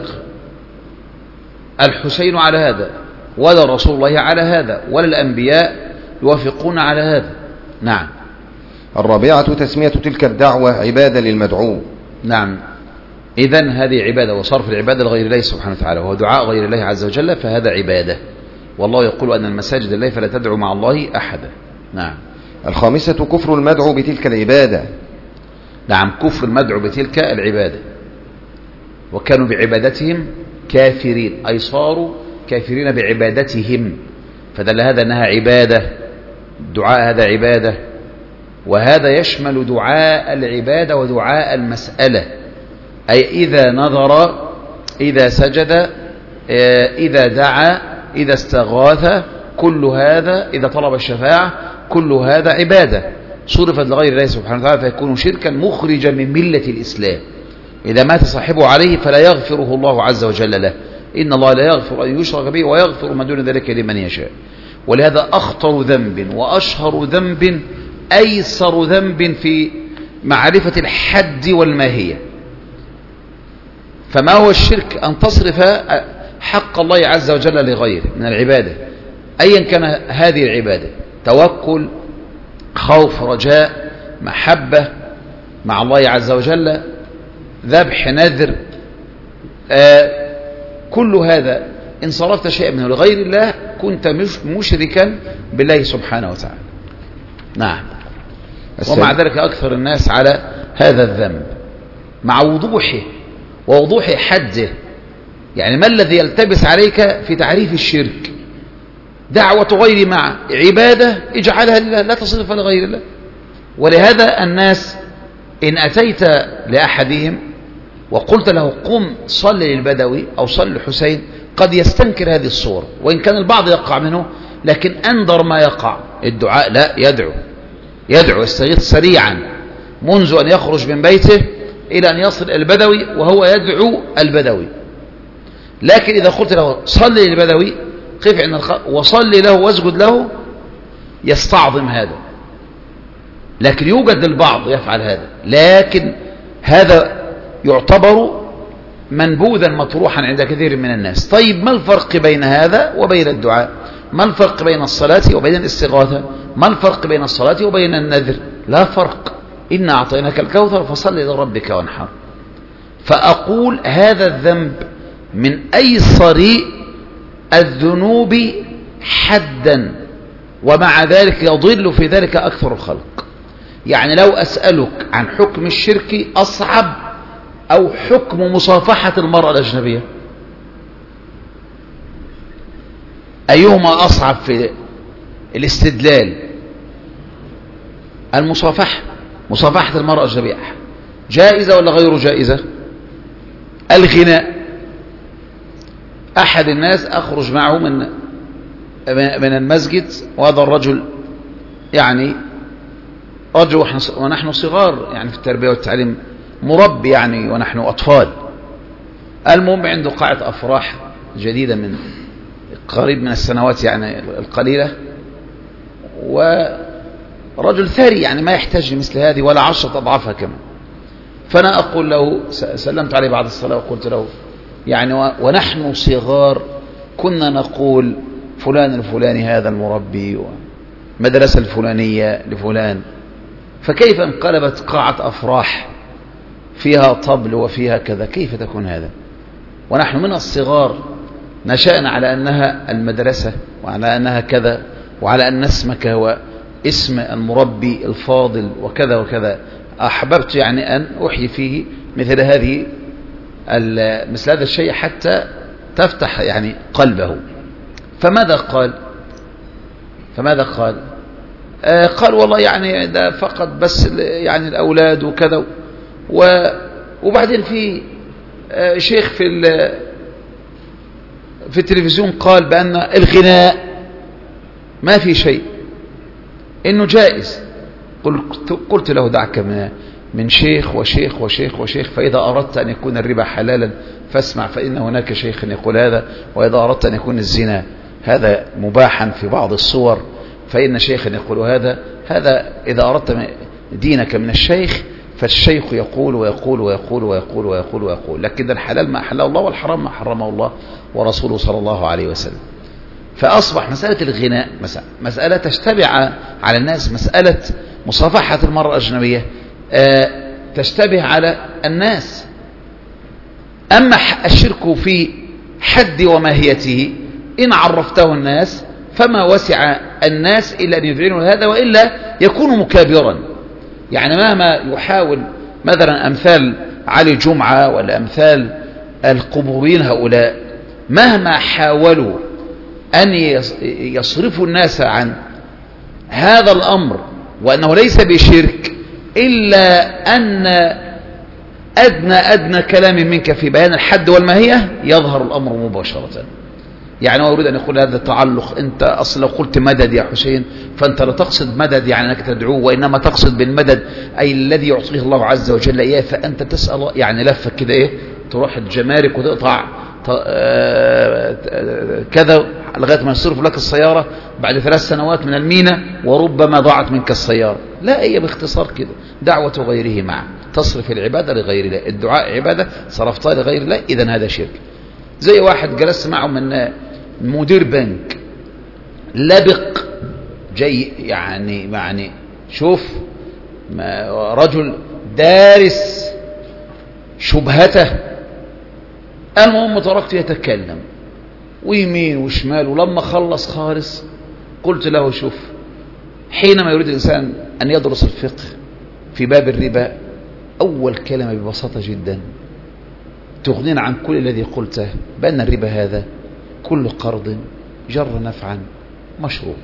الحسين على هذا ولا رسول الله على هذا ولا الأنبياء يوافقون على هذا. نعم. الرابعة تسمية تلك الدعوة عبادة للمدعو. نعم. إذن هذه عبادة، وصرف العبادة لغير الله سبحانه وتعالى وهو دعاء غير الله عز وجل، فهذا عبادة، والله يقول أن المساجد لله فلا تدعو مع الله أحدا. نعم. الخامسة كفر المدعو بتلك العبادة. نعم، كفر المدعو بتلك العبادة، وكانوا بعبادتهم كافرين، أي صاروا كافرين بعبادتهم، فدل هذا أنها عبادة، دعاء هذا عبادة، وهذا يشمل دعاء العبادة ودعاء المسألة، أي إذا نظر، إذا سجد، إذا دعا، إذا استغاث، كل هذا، إذا طلب الشفاعة، كل هذا عبادة صرفت لغير الله سبحانه وتعالى، فيكون شركا مخرجا من ملة الإسلام. إذا مات صاحبه عليه فلا يغفره الله عز وجل له، إن الله لا يغفر أن يشرك به ويغفر ما دون ذلك لمن يشاء. ولهذا أخطر ذنب وأشهر ذنب أيسر ذنب في معرفة الحد والماهية. فما هو الشرك؟ أن تصرف حق الله عز وجل لغيره من العبادة، أيا كان هذه العبادة، توكل، خوف، رجاء، محبة مع الله عز وجل، ذبح، نذر، كل هذا إن صرفت شيئا منه لغير الله كنت مشركا بالله سبحانه وتعالى. نعم. ومع ذلك أكثر الناس على هذا الذنب مع وضوحه ووضوح حده. يعني ما الذي يلتبس عليك في تعريف الشرك؟ دعوة غير مع عبادة اجعلها لله، لا تصرف لغير الله. ولهذا الناس إن أتيت لأحدهم وقلت له قم صل للبدوي أو صل للحسين، قد يستنكر هذه الصورة، وإن كان البعض يقع منه، لكن أندر ما يقع الدعاء لا يدعو يستغيث سريعا منذ أن يخرج من بيته إلى أن يصل البدوي وهو يدعو البدوي. لكن إذا قلت له صلي للبدوي قف عند وصلي له واسجد له يستعظم هذا، لكن يوجد البعض يفعل هذا، لكن هذا يعتبر منبوذا مطروحا عند كثير من الناس. طيب ما الفرق بين هذا وبين الدعاء؟ ما الفرق بين الصلاة وبين الاستغاثة؟ ما الفرق بين الصلاة وبين النذر؟ لا فرق. إنا أعطيناك الكوثر فصل لربك وانحر. فأقول هذا الذنب من أيسر الذنوب حدا، ومع ذلك يضل في ذلك أكثر الخلق. يعني لو أسألك عن حكم الشرك أصعب أو حكم مصافحة المرأة الأجنبية، أيهما أصعب في الاستدلال؟ مصافحة المرأة الأجنبية جائزة ولا غير جائزة؟ الغناء، أحد الناس أخرج معه من المسجد، وهذا الرجل يعني رجل ونحن صغار يعني في التربية والتعليم، مربي يعني ونحن أطفال. المهم عنده قاعة أفراح جديدة من قريب من السنوات يعني القليلة، ورجل ثري يعني ما يحتاج مثل هذه ولا 10 أضعافها كمان. فأنا أقول له، سلمت عليه بعد الصلاة وقلت له يعني ونحن صغار كنا نقول فلان الفلاني هذا المربي ومدرسة الفلانية لفلان، فكيف انقلبت قاعة أفراح فيها طبل وفيها كذا؟ كيف تكون هذا؟ ونحن من الصغار نشأنا على أنها المدرسة وعلى أنها كذا وعلى أن اسمك هو اسم المربي الفاضل وكذا وكذا. أحببت يعني أن أحيي فيه مثل هذا الشيء حتى تفتح يعني قلبه. فماذا قال؟ قال والله يعني ده فقط بس يعني الأولاد وكذا. وبعدين في شيخ في التلفزيون قال بأن الغناء ما في شيء، إنه جائز. قلت له دعك من شيخ وشيخ وشيخ وشيخ، فإذا أردت أن يكون الربا حلالا فاسمع، فإن هناك شيخ يقول هذا، وإذا أردت أن يكون الزنا هذا مباحا في بعض الصور فإن شيخ يقول هذا إذا أردت دينك من الشيخ فالشيخ يقول ويقول ويقول ويقول ويقول ويقول، لكن الحلال ما أحله الله والحرام ما حرمه الله ورسوله صلى الله عليه وسلم. فأصبح مسألة الغناء مسألة تشتبع على الناس، مسألة مصافحة المرأة الأجنبية تشتبه على الناس. أما الشرك في حد وماهيته إن عرفته الناس فما وسع الناس إلا أن يذعنوا هذا، وإلا يكون مكابرا. يعني مهما يحاول مثلا أمثال علي جمعة ولا أمثال القبورين هؤلاء، مهما حاولوا أن يصرفوا الناس عن هذا الأمر وأنه ليس بشرك، إلا أن أدنى كلام منك في بيان الحد والماهية يظهر الأمر مباشرة. يعني هو يريد أن يقول هذا التعلق، أنت أصلا لو قلت مدد يا حسين فأنت لا تقصد مدد يعني أنك تدعوه، وإنما تقصد بالمدد أي الذي يعطيه الله عز وجل إياه، فأنت تسأل يعني لفة كده إيه، تروح الجمارك وتقطع كذا لغاية ما يصرف لك السيارة بعد 3 سنوات من المينا وربما ضاعت منك السيارة. لا، هي باختصار كده دعوة غيره معه، تصرف العبادة لغير الله، الدعاء عبادة صرفتها لغير الله، إذن هذا شرك. زي واحد جلس معه من مدير بنك لبق جاي يعني شوف رجل دارس شبهته. المهم تركته يتكلم ويمين وشمال، ولما خلص خالص قلت له شوف، حينما يريد الإنسان أن يدرس الفقه في باب الربا، أول كلمة ببساطة جدا تغنينا عن كل الذي قلته، بأن الربا هذا كل قرض جر نفعا مشروط.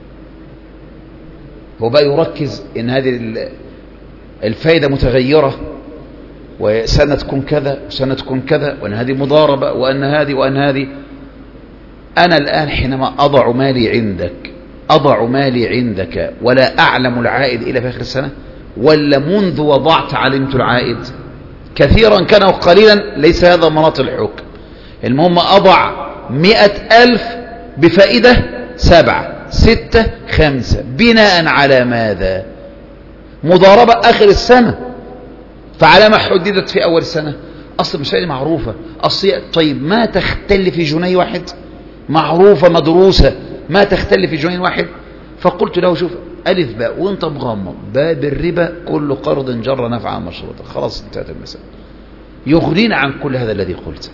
هو بقى يركز إن هذه الفائدة متغيرة، وسنة تكون كذا وسنة تكون كذا، وأن هذه مضاربة وأن هذه وأن هذه. أنا الآن حينما أضع مالي عندك ولا أعلم العائد إلى في آخر السنة، ولا منذ وضعت علمت العائد؟ كثيرا كان وقليلا ليس هذا مناط الحكم. المهم أضع 100,000 بفائدة 7 6 5 بناء على ماذا؟ مضاربة آخر السنة، فعلى ما حددت في أول السنة. أصل المسائل معروفة، طيب ما تختل في جنيه واحد، معروفة مدروسة، ما تختل في جنيه واحد. فقلت له شوف ألف باء وانت مغمض، باب الربا كل قرض جر نفعا مشروطا، خلاص انتهت المسألة، يغنينا عن كل هذا الذي قلت.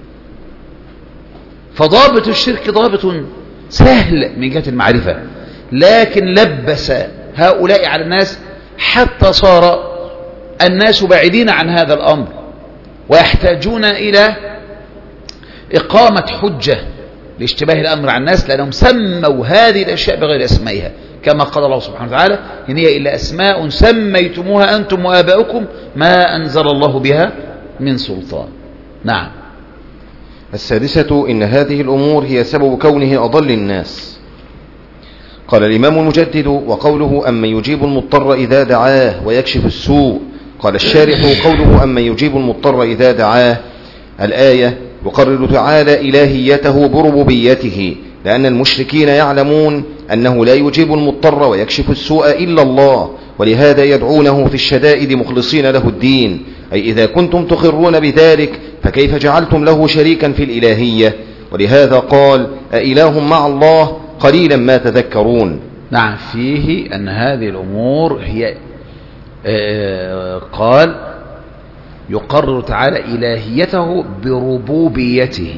فضابط الشرك ضابط سهل من جهة المعرفة، لكن لبس هؤلاء على الناس حتى صار الناس بعيدين عن هذا الأمر، ويحتاجون إلى إقامة حجة لاشتباه الأمر عن الناس، لأنهم سموا هذه الأشياء بغير أسمائها، كما قال الله سبحانه وتعالى: إن هي إلا أسماء سميتموها أنتم وآباؤكم ما أنزل الله بها من سلطان. نعم. السادسة: إن هذه الأمور هي سبب كونه أضل الناس. قال الإمام المجدد: وقوله أمن يجيب المضطر إذا دعاه ويكشف السوء. قال الشارح: قوله أمن يجيب المضطر إذا دعاه، الآية يقرر تعالى إلهيته بربوبيته، لأن المشركين يعلمون أنه لا يجيب المضطر ويكشف السوء إلا الله، ولهذا يدعونه في الشدائد مخلصين له الدين، أي إذا كنتم تقرون بذلك فكيف جعلتم له شريكا في الإلهية؟ ولهذا قال: أإله مع الله قليلا ما تذكرون. نعم، فيه أن هذه الأمور هي قال يقرر تعالى إلهيته بربوبيته،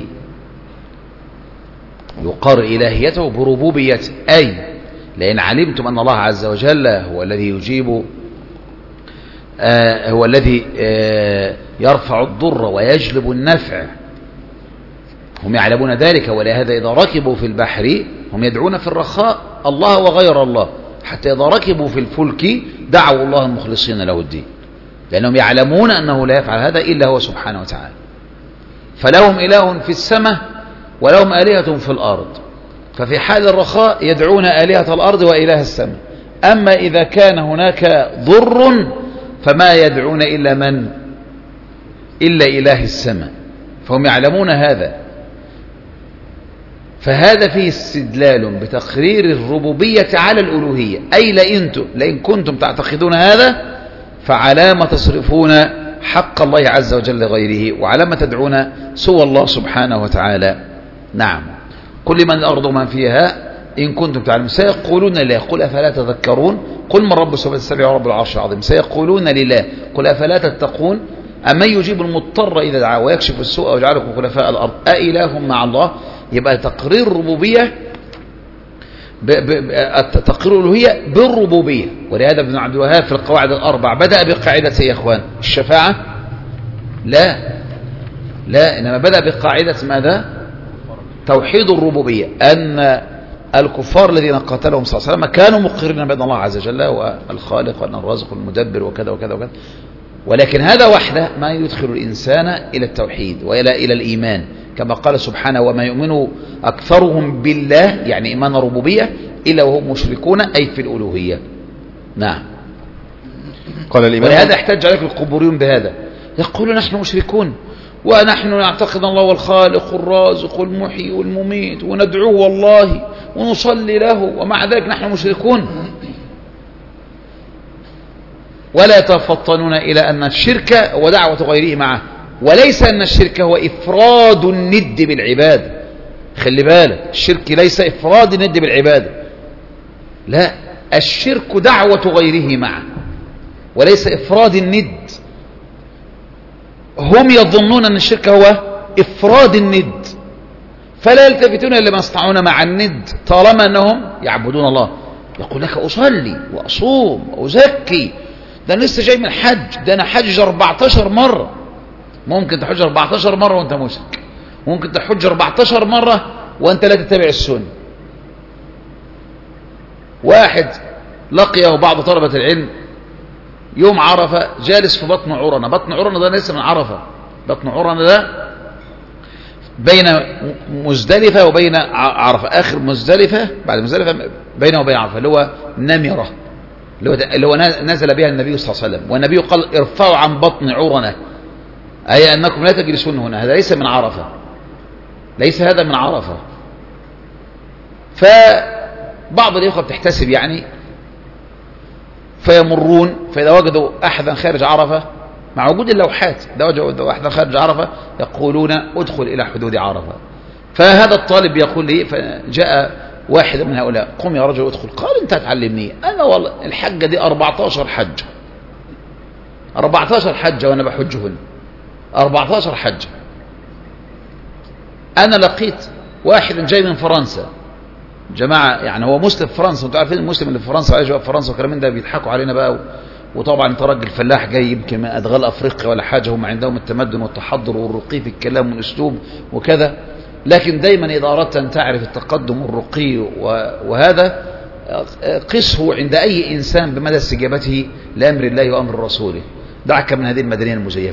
يقرر إلهيته بربوبيته، أي لأن علمتم أن الله عز وجل هو الذي يجيب، هو الذي يرفع الضر ويجلب النفع، هم يعلمون ذلك، ولهذا إذا ركبوا في البحر هم يدعون في الرخاء الله وغير الله، حتى إذا ركبوا في الفلك دعوا الله المخلصين له الدين، لأنهم يعلمون أنه لا يفعل هذا إلا هو سبحانه وتعالى. فلهم إله في السماء ولهم آلهة في الأرض، ففي حال الرخاء يدعون آلهة الأرض وإله السماء، أما إذا كان هناك ضر فما يدعون إلا من؟ إلا إله السماء، فهم يعلمون هذا. فهذا فيه استدلال بتقرير الربوبية على الألوهية، أي لئن كنتم تعتقدون هذا فعلى ما تصرفون حق الله عز وجل لغيره، وعلى ما تدعون سوى الله سبحانه وتعالى. نعم. قل لمن الأرض ومن فيها إن كنتم تعلمون، سيقولون لله قل أفلا تذكرون، قل من رب السماوات السبع ورب العرش العظيم، سيقولون لله قل أفلا تتقون، أمن يجيب المضطر إذا دعاه ويكشف السوء ويجعلكم خلفاء الأرض أإله مع الله. يبقى تقرير الربوبية، تقرير الألوهية بالربوبية. ولهذا ابن عبد الوهاب في القواعد الأربع بدأ بقاعدة يا إخوان الشفاعة؟ لا، إنما بدأ بقاعدة ماذا؟ توحيد الربوبية، أن الكفار الذين قاتلهم صلى الله عليه وسلم كانوا مقرين بأن الله عز وجل والخالق وأن الرازق والمدبر وكذا وكذا وكذا، ولكن هذا وحده ما يدخل الإنسان إلى التوحيد وإلى الإيمان، كما قال سبحانه: وما يؤمن أكثرهم بالله، يعني إيمان ربوبية، إلا وهم مشركون، أي في الألوهية. نعم. قال الإمام: ولهذا احتج عليك القبوريون بهذا، يقولون نحن مشركون ونحن نعتقد الله هو الخالق الرازق المحيي والمميت وندعوه والله ونصلي له، ومع ذلك نحن مشركون. ولا يتفطنون إلى أن الشرك هو دعوة غيره معه، وليس أن الشرك هو إفراد الند بالعبادة. خلي بالك، الشرك ليس إفراد الند بالعبادة، لا، الشرك دعوة غيره معه وليس إفراد الند. هم يظنون أن الشرك هو إفراد الند، فلا يلتفتون إلى ما يصنعون مع الند طالما أنهم يعبدون الله. يقول لك أصلي وأصوم وأزكي، ده أنا لسه جاي من الحج، ده أنا حج 14 مرة. ممكن تحج 14 مرة وأنت مشرك، ممكن تحج 14 مرة وأنت لا تتبع السنة. واحد لقيه بعض طلبة العلم يوم عرفة جالس في بطن عرنة، بطن عرنة ده ليس من عرفة، بطن عرنة ده بين مزدلفة وبين عرفة، آخر مزدلفة بعد مزدلفة بينه وبين عرفة، اللي هو نمرة، اللي هو نزل بها النبي صلى الله عليه وسلم. والنبي قال ارفعوا عن بطن عرنة، أي أنكم لا تجلسون هنا. هذا ليس من عرفة، ليس هذا من عرفة. فبعض الإخوة بتحتسب يعني، فيمرون، فإذا وجدوا أحدا خارج عرفة مع وجود اللوحات، إذا وجدوا أحدا خارج عرفة يقولون ادخل إلى حدود عرفة. فهذا الطالب يقول لي، فجاء واحد من هؤلاء، قم يا رجل ادخل. قال انت هتعلمني؟ انا والله الحجة دي 14 حجة، 14 حجة وانا بحجهن، 14 حجة. انا لقيت واحد جاي من فرنسا، جماعة يعني هو مسلم في فرنسا، انتوا عارفين المسلم اللي في فرنسا عايش في فرنسا وكلام من ده، بيضحكوا علينا بقى. وطبعا انت راجل فلاح جاي يمكن من ادغال افريقيا ولا حاجة، هم عندهم التمدن والتحضر والرقي في الكلام والاسلوب وكذا. لكن دايما إذا أردت أن تعرف التقدم والرقي وهذا، قسه عند أي إنسان بمدى استجابته لأمر الله وأمر رسوله. دعك من هذه المدنية المزيفة،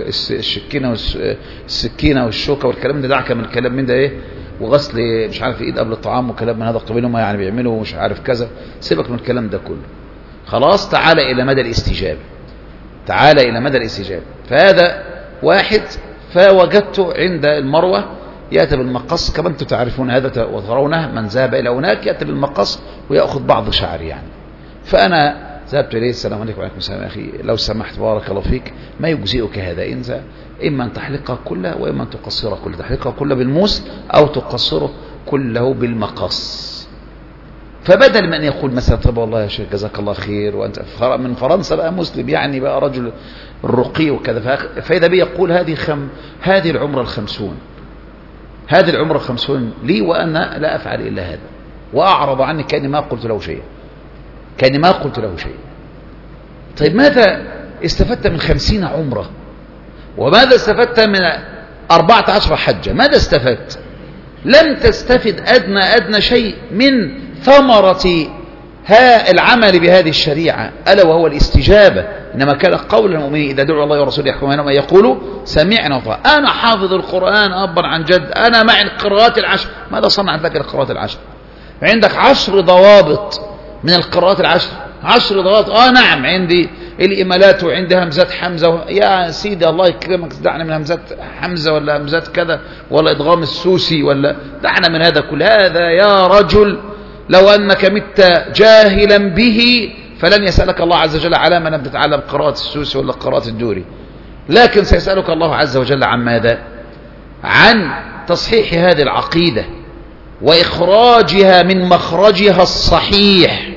السكينة والشوكة والكلام ده، دعك من الكلام من ده إيه، وغسل مش عارف إيد قبل الطعام وكلام من هذا القبيل، هم يعني بيعملوا مش عارف كذا. سيبك من الكلام ده كله، خلاص تعال إلى مدى الاستجابة، تعال إلى مدى الاستجابة. فهذا واحد، فوجدته عند المروة يأتي بالمقص، كما أنتم تعرفون هذا وترونه، من ذهب إلى هناك يأتي بالمقص ويأخذ بعض شعر يعني. فأنا ذهبت إليه، السلام عليكم وعليكم السلام يا أخي، لو سمحت بارك الله فيك، ما يجزئك هذا، إنت إما أن تحلقها كلها وإما أن تقصرها كلها، تحلقها كلها بالموس أو تقصره كله بالمقص. فبدل من أن يقول مثلا طب والله يا شيخ جزاك الله خير، وأنت من فرنسا بقى مسلم يعني بقى رجل الرقي وكذا، فإذا بي يقول هذه العمرة 50، هذه العمرة 50 لي وأنا لا أفعل إلا هذا، وأعرض عني كأني ما قلت له شيء، كأني ما قلت له شيء. طيب ماذا استفدت من 50 عمرة؟ وماذا استفدت من 14 حجة؟ ماذا استفدت؟ لم تستفد أدنى شيء من ثمرة العمل بهذه الشريعة، ألا وهو الاستجابة. إنما كان قول المؤمنين إذا دعوا الله ورسوله يحكم بينهم أن يقولوا سمعنا وطاعنا. أنا حافظ القرآن أبا عن جد، أنا مع القراءات العشر. ماذا صنعت لك القراءات العشر؟ عندك 10 ضوابط من القراءات العشر، 10 ضوابط. نعم عندي الإمالات وعندي همزات حمزة يا سيدي الله يكرمك، دعنا من همزات حمزة ولا همزات كذا ولا إدغام السوسي، ولا دعنا من هذا كل هذا. يا رجل لو أنك مت جاهلا به فلن يسألك الله عز وجل على ما لم تتعلم قراءة السوسي ولا قراءة الدوري، لكن سيسألك الله عز وجل عن ماذا؟ عن تصحيح هذه العقيدة وإخراجها من مخرجها الصحيح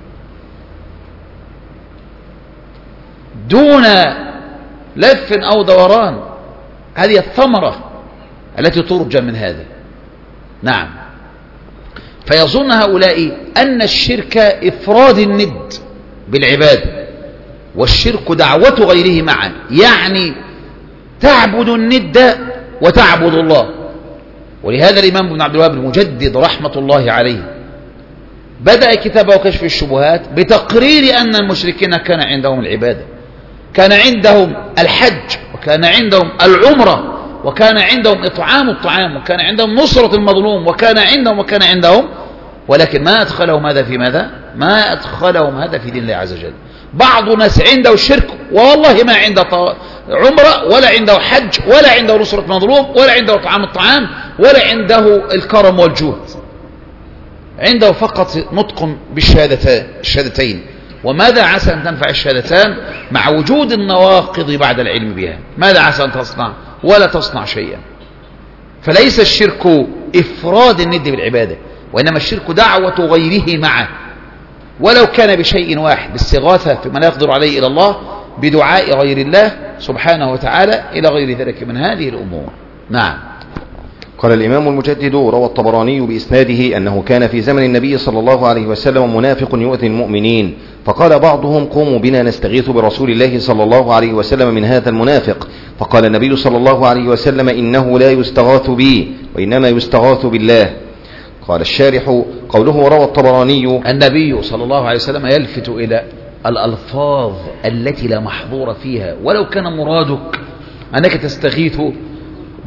دون لف أو دوران. هذه الثمرة التي ترجى من هذا. نعم. فيظن هؤلاء أن الشرك إفراد الند بالعبادة، والشرك دعوة غيره معا، يعني تعبد الند وتعبد الله. ولهذا الإمام ابن عبد الوهاب المجدد رحمة الله عليه بدأ كتابه كشف الشبهات بتقرير أن المشركين كان عندهم العبادة، كان عندهم الحج، وكان عندهم العمرة، وكان عندهم إطعام الطعام، وكان عندهم نصرة المظلوم، وكان عندهم ولكن ما أدخلهم هذا في ماذا؟ ما أدخلهم هذا في دين الله عز وجل. بعض الناس عنده الشرك والله ما عنده عمرة ولا عنده حج ولا عنده نصرة مظلوم ولا عنده إطعام الطعام ولا عنده الكرم والجود، عنده فقط نطق بالشهادتين. وماذا عسى أن تنفع الشهادتان مع وجود النواقض بعد العلم بها؟ ماذا عسى أن تصنع؟ ولا تصنع شيئا. فليس الشرك إفراد الند بالعبادة، وإنما الشرك دعوة غيره معه، ولو كان بشيء واحد، باستغاثة فيما لا يقدر عليه إلى الله، بدعاء غير الله سبحانه وتعالى، إلى غير ذلك من هذه الأمور. نعم. قال الإمام المجدد: روى الطبراني بإسناده أنه كان في زمن النبي صلى الله عليه وسلم منافق يؤذي المؤمنين، فقال بعضهم: قوموا بنا نستغيث برسول الله صلى الله عليه وسلم من هذا المنافق. فقال النبي صلى الله عليه وسلم: إنه لا يستغاث بي وإنما يستغاث بالله. قال الشارح: قوله روى الطبراني، النبي صلى الله عليه وسلم يلفت إلى الألفاظ التي لا محظور فيها، ولو كان مرادك أنك تستغيث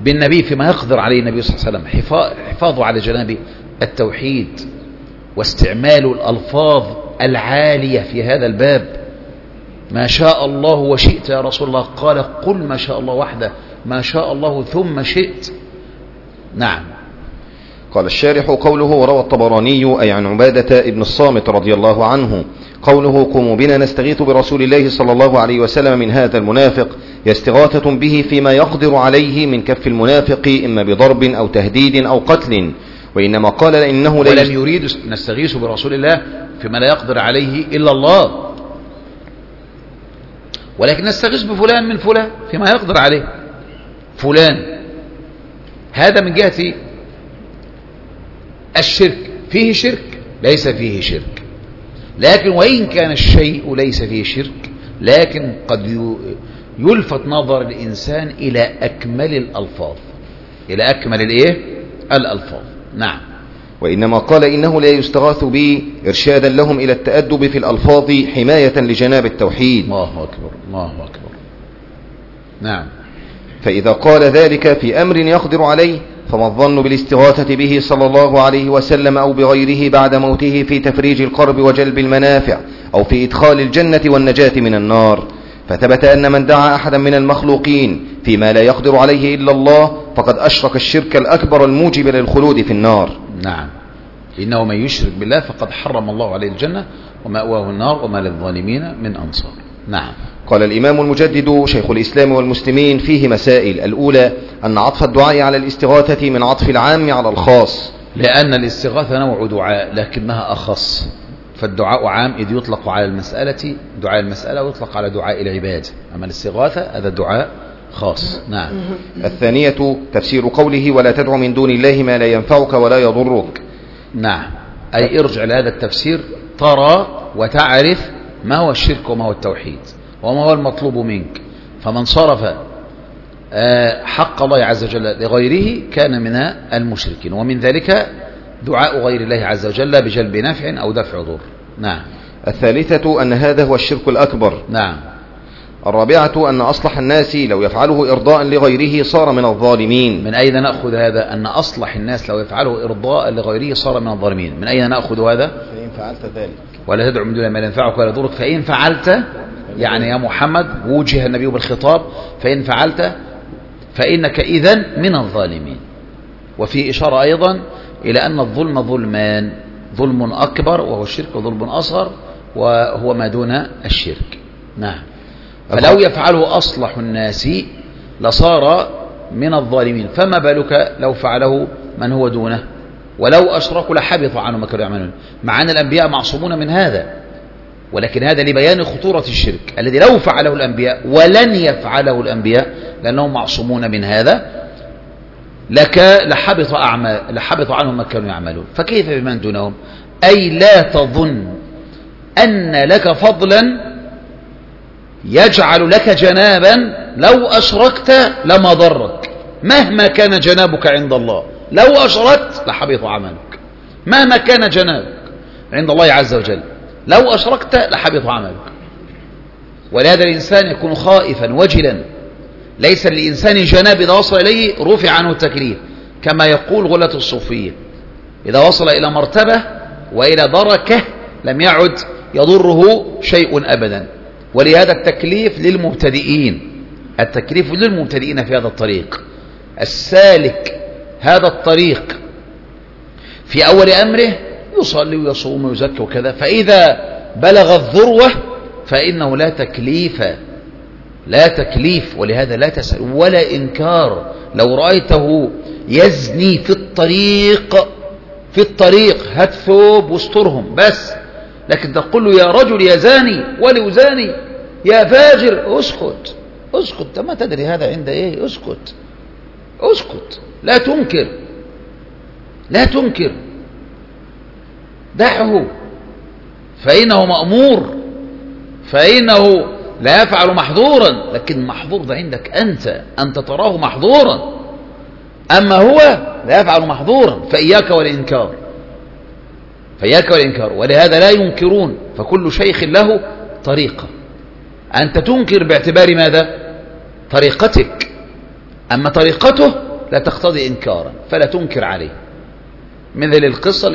بالنبي فيما يقدر عليه النبي صلى الله عليه وسلم، حفاظه على جناب التوحيد واستعمال الألفاظ العالية في هذا الباب. ما شاء الله وشئت يا رسول الله، قال قل ما شاء الله وحده، ما شاء الله ثم شئت. نعم. قال الشارح قوله وروى الطبراني أي عن عبادة ابن الصامت رضي الله عنه قوله قوموا بنا نستغيث برسول الله صلى الله عليه وسلم من هذا المنافق، هي استغاثة به فيما يقدر عليه من كف المنافق إما بضرب أو تهديد أو قتل، وإنما قال إنه ولم يريد نستغيث برسول الله فيما لا يقدر عليه إلا الله، ولكن نستغيث بفلان من فلان فيما يقدر عليه فلان. هذا من جهة الشرك. فيه شرك؟ ليس فيه شرك، لكن وإن كان الشيء ليس فيه شرك لكن قد يلفت نظر الإنسان إلى أكمل الألفاظ، إلى أكمل الألفاظ. نعم. وإنما قال إنه لا يستغاث به إرشادا لهم إلى التأدب في الألفاظ حماية لجناب التوحيد. الله أكبر الله أكبر. نعم. فإذا قال ذلك في أمر يقدر عليه فما الظن بالاستغاثة به صلى الله عليه وسلم أو بغيره بعد موته في تفريج الكرب وجلب المنافع أو في إدخال الجنة والنجاة من النار؟ فثبت أن من دعا أحدا من المخلوقين فيما لا يقدر عليه إلا الله فقد أشرك الشرك الأكبر الموجب للخلود في النار. نعم. إنه من يشرك بالله فقد حرم الله عليه الجنة ومأواه النار وما للظالمين من أنصار. نعم. قال الإمام المجدد شيخ الإسلام والمسلمين فيه مسائل. الأولى أن عطف الدعاء على الاستغاثة من عطف العام على الخاص، لأن الاستغاثة نوع دعاء لكنها أخص، فالدعاء عام إذ يطلق على المسألة دعاء المسألة ويطلق على دعاء العباد، أما الاستغاثة هذا دعاء خاص. نعم. الثانية تفسير قوله ولا تدع من دون الله ما لا ينفعك ولا يضرك. نعم، أي ارجع لهذا التفسير ترى وتعرف ما هو الشرك وما هو التوحيد وما هو المطلوب منك. فمن صرف حق الله عز وجل لغيره كان من المشركين، ومن ذلك دعاء غير الله عز وجل بجلب نفع أو دفع ضر. نعم. الثالثة أن هذا هو الشرك الأكبر. نعم. الرابعة أن أصلح الناس لو يفعله إرضاء لغيره صار من الظالمين. من أين نأخذ هذا أن أصلح الناس لو يفعله إرضاء لغيره صار من الظالمين؟ من أين نأخذ هذا؟ فإن فعلت ذلك ولا تدعو من دون ما لا ينفعك ولا يضرك، فإن فعلت يعني يا محمد وجه النبي بالخطاب، فإن فعلت فإنك إذن من الظالمين. وفي إشارة أيضا إلى أن الظلم ظلمان، ظلم أكبر وهو الشرك وظلم أصغر وهو ما دون الشرك. نعم. فلو يفعله أصلح الناس لصار من الظالمين، فما بالك لو فعله من هو دونه؟ ولو أشركوا لحبط عنهم ما كانوا يعملون، مع أن الأنبياء معصومون من هذا، ولكن هذا لبيان خطورة الشرك الذي لو فعله الأنبياء ولن يفعله الأنبياء لأنهم معصومون من هذا لحبط عنهم ما كانوا يعملون. فكيف بمن دونهم؟ أي لا تظن أن لك فضلا يجعل لك جنابا لو أشركت لما ضرك، مهما كان جنابك عند الله لو أشركت لحبط عملك، مهما كان جنابك عند الله عز وجل لو أشركت لحبط عملك. ولهذا الإنسان يكون خائفا وجلا، ليس للإنسان جناب إذا وصل إليه رفع عنه التكليف، كما يقول غلة الصوفية إذا وصل إلى مرتبة وإلى دركة لم يعد يضره شيء أبدا. ولهذا التكليف للمبتدئين، التكليف للمبتدئين في هذا الطريق. السالك هذا الطريق في أول أمره يصلي ويصوم ويزكي وكذا، فإذا بلغ الذروة فإنه لا تكليف، ولهذا لا تسأل ولا إنكار. لو رأيته يزني في الطريق هات ثوب واسترهم بس، لكن تقول له يا رجل يا زاني ولو زاني يا فاجر اسكت، ما تدري هذا عند ايه، اسكت، لا تنكر، دعه فإنه مأمور، فإنه لا يفعل محظورا، لكن محظور ده عندك أنت تراه محظورا، أما هو لا يفعل محظورا. فإياك والإنكار. ولهذا لا ينكرون، فكل شيخ له طريقة. أنت تنكر باعتبار ماذا؟ طريقتك، أما طريقته لا تقتضي إنكارا فلا تنكر عليه، مثل القصة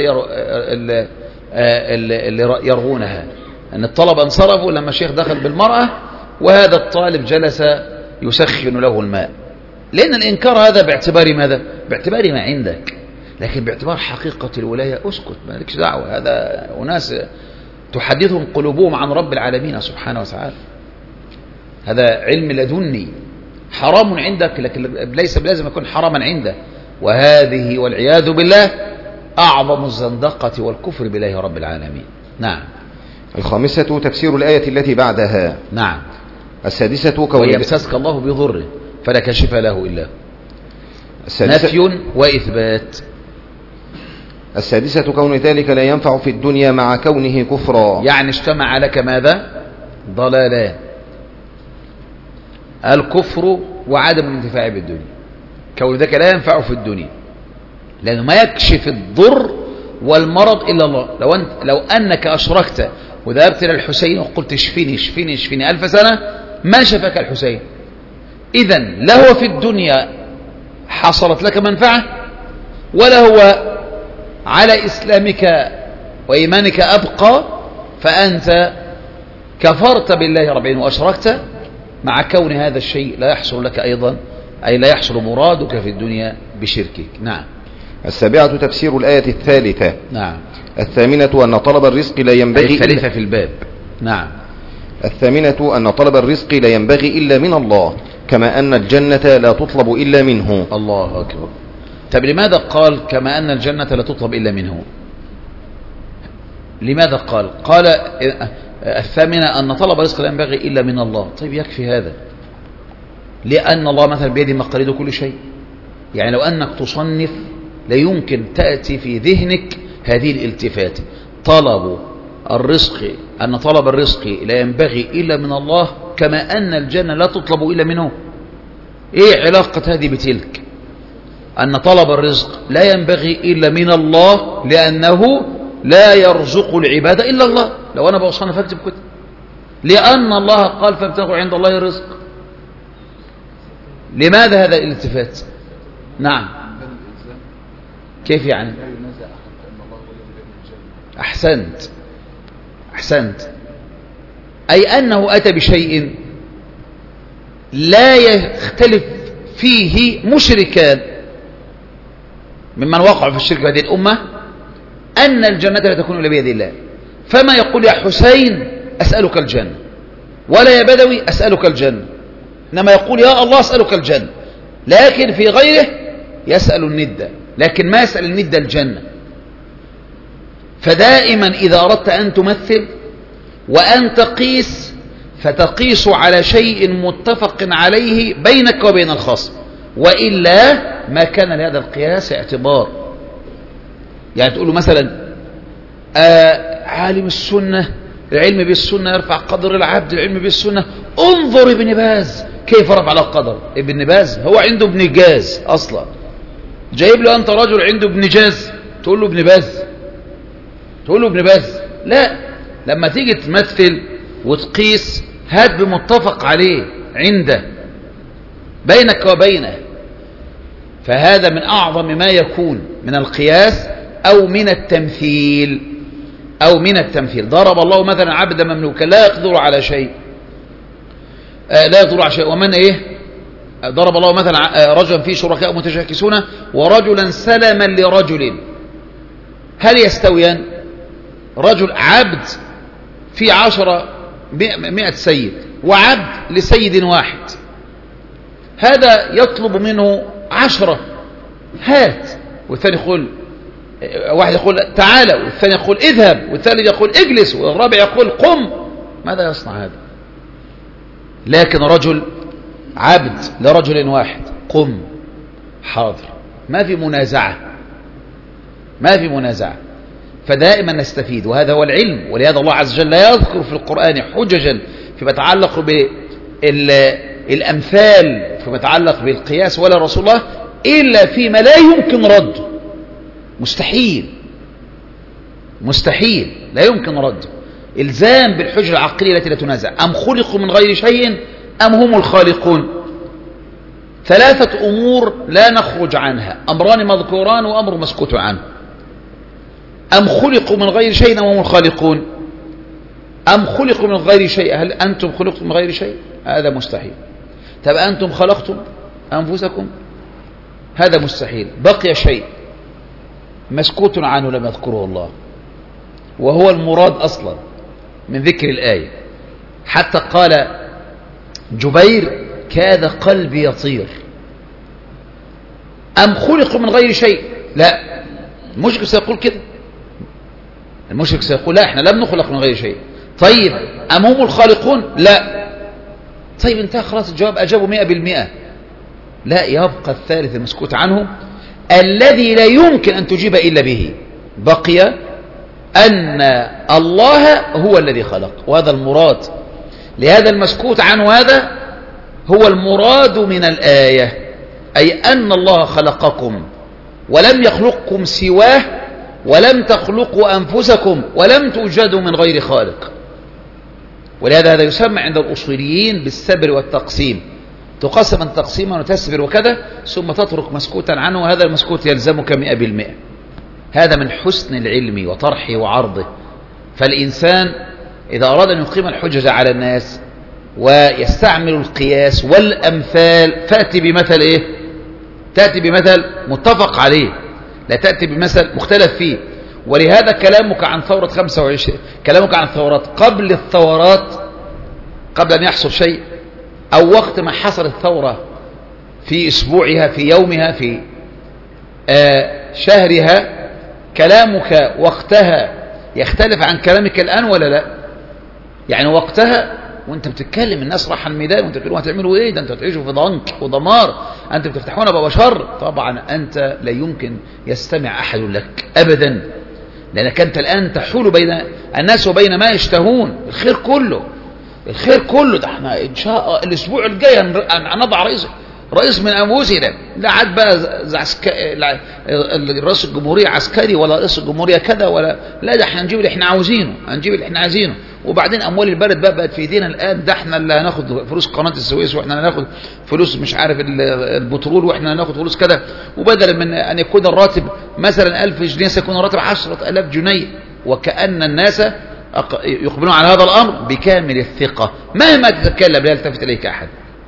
اللي يروونها أن الطلبة انصرفوا لما الشيخ دخل بالمرأة وهذا الطالب جلس يسخن له الماء، لأن الإنكار هذا باعتبار ماذا؟ باعتبار ما عندك، لكن باعتبار حقيقة الولاية اسكت، ما لكش دعوة. هذا أناس تحدثهم قلوبهم عن رب العالمين سبحانه وتعالى، هذا علم لدني حرام عندك لكن ليس بلازم يكون حراما عنده، وهذه والعياذ بالله أعظم الزندقة والكفر بالله رب العالمين. نعم. الخامسة تفسير الآية التي بعدها. نعم. السادسة ويمسسك الله بضره فلا كاشف له إلا نفي وإثبات. السادسة كون ذلك لا ينفع في الدنيا مع كونه كفرا، يعني اجتمع لك ماذا؟ ضلالان، الكفر وعدم الانتفاع بالدنيا. كون ذلك لا ينفع في الدنيا لأنه ما يكشف الضر والمرض إلا الله. لو أنك أشركت وذهبت إلى الحسين وقلت اشفيني اشفيني اشفيني 1000 سنة ما شفك الحسين، إذن لا هو في الدنيا حصلت لك منفعة ولا هو على إسلامك وإيمانك أبقى، فأنت كفرت بالله رب العالمين وأشركت، مع كون هذا الشيء لا يحصل لك أيضا، أي لا يحصل مرادك في الدنيا بشركك. نعم. السابعة تفسير الآية الثالثة. نعم. الثامنة أن طلب الرزق لا ينبغي الثالثة في الباب. نعم. الثامنة أن طلب الرزق لا ينبغي إلا من الله، كما أن الجنة لا تطلب إلا منه. الله أكبر. طب لماذا قال كما أن الجنة لا تطلب إلا منه؟ لماذا قال الثامنة أن طلب الرزق لا ينبغي إلا من الله؟ طيب يكفي هذا، لأن الله مثلا بيده مقاليد كل شيء. يعني لو أنك تصنف لا يمكن تأتي في ذهنك هذه الالتفات، طلب الرزق، أن طلب الرزق لا ينبغي إلا من الله، كما أن الجنة لا تطلب إلا منه. إيه علاقة هذه بتلك؟ أن طلب الرزق لا ينبغي إلا من الله لأنه لا يرزق العباد إلا الله. لو أنا بوصنف أكتب كتب، لأن الله قال فابتغوا عند الله الرزق. لماذا هذا الالتفات؟ نعم. كيف يعني؟ أحسنت، أي أنه أتى بشيء لا يختلف فيه مشركان ممن وقعوا في الشرك هذه الأمة، أن الجنة لا تكون إلا بيد الله. فما يقول يا حسين أسألك الجنة، ولا يا بدوي أسألك الجنة، إنما يقول يا الله أسألك الجنة. لكن في غيره يسأل الندى، لكن ما يسأل الندى الجنة. فدائما إذا أردت أن تمثل وأن تقيس فتقيس على شيء متفق عليه بينك وبين الخصم، وإلا ما كان لهذا القياس اعتبار. يعني تقول مثلا عالم السنة، العلم بالسنة يرفع قدر العبد، العلم بالسنة. انظر ابن باز كيف رفع له القدر. ابن باز هو عنده ابن جاز أصلا، جايب له أنت رجل عنده ابن جاز تقول له ابن باز، تقول له ابن باز؟ لا، لما تيجي تمثل وتقيس هات بمتفق عليه عنده بينك وبينه. فهذا من أعظم ما يكون من القياس أو من التمثيل، ضرب الله مثلا عبدا مملوكا لا يقدر على شيء، ومن ضرب الله مثلا رجلا فيه شركاء متشاكسون ورجلا سلما لرجل، هل يستويان؟ رجل عبد في 100 سيد، وعبد لسيد واحد، هذا يطلب منه 10 هات، والثاني يقول، واحد يقول تعالى، والثاني يقول اذهب، والثالث يقول اجلس، والرابع يقول قم. ماذا يصنع هذا؟ لكن رجل عبد لرجل واحد، قم حاضر، ما في منازعة. فدائما نستفيد، وهذا هو العلم. ولهذا الله عز وجل لا يذكر في القرآن حججا فيما يتعلق بالأمثال، فيما يتعلق بالقياس، ولا رسول الله إلا فيما لا يمكن رده. مستحيل لا يمكن رده. إلزام بالحجة العقلية التي لا تنازع. أم خلقوا من غير شيء أم هم الخالقون؟ 3 أمور لا نخرج عنها، أمران مذكوران وأمر مسكوت عنه. أم خلقوا من غير شيء وهم الخالقون؟ أم خلقوا من غير شيء، هل أنتم خلقتم من غير شيء؟ هذا مستحيل. طب أنتم خلقتم أنفسكم؟ هذا مستحيل. بقي شيء مسكوت عنه لم يذكره الله، وهو المراد أصلا من ذكر الآية. حتى قال جبير: كاد قلبي يطير. أم خلقوا من غير شيء؟ لا، المشرك سيقول كده، المشرك سيقول لا، احنا لم نخلق من غير شيء. طيب أم هم الخالقون؟ لا. طيب انتهى خلاص الجواب، أجابوا 100%. لا، يبقى الثالث المسكوت عنه الذي لا يمكن أن تجيب إلا به. بقي أن الله هو الذي خلق، وهذا المراد. لهذا المسكوت عنه هذا هو المراد من الآية، أي أن الله خلقكم ولم يخلقكم سواه، ولم تخلقوا أنفسكم، ولم توجدوا من غير خالق. ولهذا هذا يسمى عند الأصوليين بالسبر والتقسيم، تقسم تقسيما وتسبر وكذا، ثم تترك مسكوتا عنه، وهذا المسكوت يلزمك 100%. هذا من حسن العلم وطرحه وعرضه. فالإنسان إذا أراد أن يقيم الحجج على الناس ويستعمل القياس والأمثال، تأتي بمثل إيه؟ تأتي بمثل متفق عليه، لا تأتي بمثل مختلف فيه. ولهذا كلامك عن ثورة 25، كلامك عن الثورات قبل الثورات، قبل أن يحصل شيء، أو وقت ما حصل الثورة في أسبوعها، في يومها، في شهرها، كلامك وقتها يختلف عن كلامك الآن ولا لا؟ يعني وقتها وانت بتتكلم الناس راح الميدان وانت بتقولوا هتعملوا ايه؟ ده انتوا هتعيشوا في ضنك ودمار، انت بتفتحون باب شر. طبعا انت لا يمكن يستمع احد لك ابدا، لانك انت الان تحول بين الناس وبين ما يشتهون. الخير كله، الخير كله ده احنا ان شاء الله الاسبوع الجاي هنضع رئيس من انفسنا. لا عاد بقى رئيس الجمهوريه عسكري ولا رئيس الجمهوريه كذا ولا لا، ده احنا نجيب اللي احنا عاوزينه، هنجيب اللي احنا عايزينه. وبعدين اموال البلد بقت في ايدينا الان، ده احنا اللي هناخد فلوس قناه السويس، واحنا هناخد فلوس مش عارف البترول، واحنا هناخد فلوس كذا. وبدل من ان يكون الراتب مثلا 1000 جنيه سيكون الراتب 10,000 جنيه، وكأن الناس يقبلون على هذا الامر بكامل الثقه، مهما تتكلم لا يلتفت اليك احد.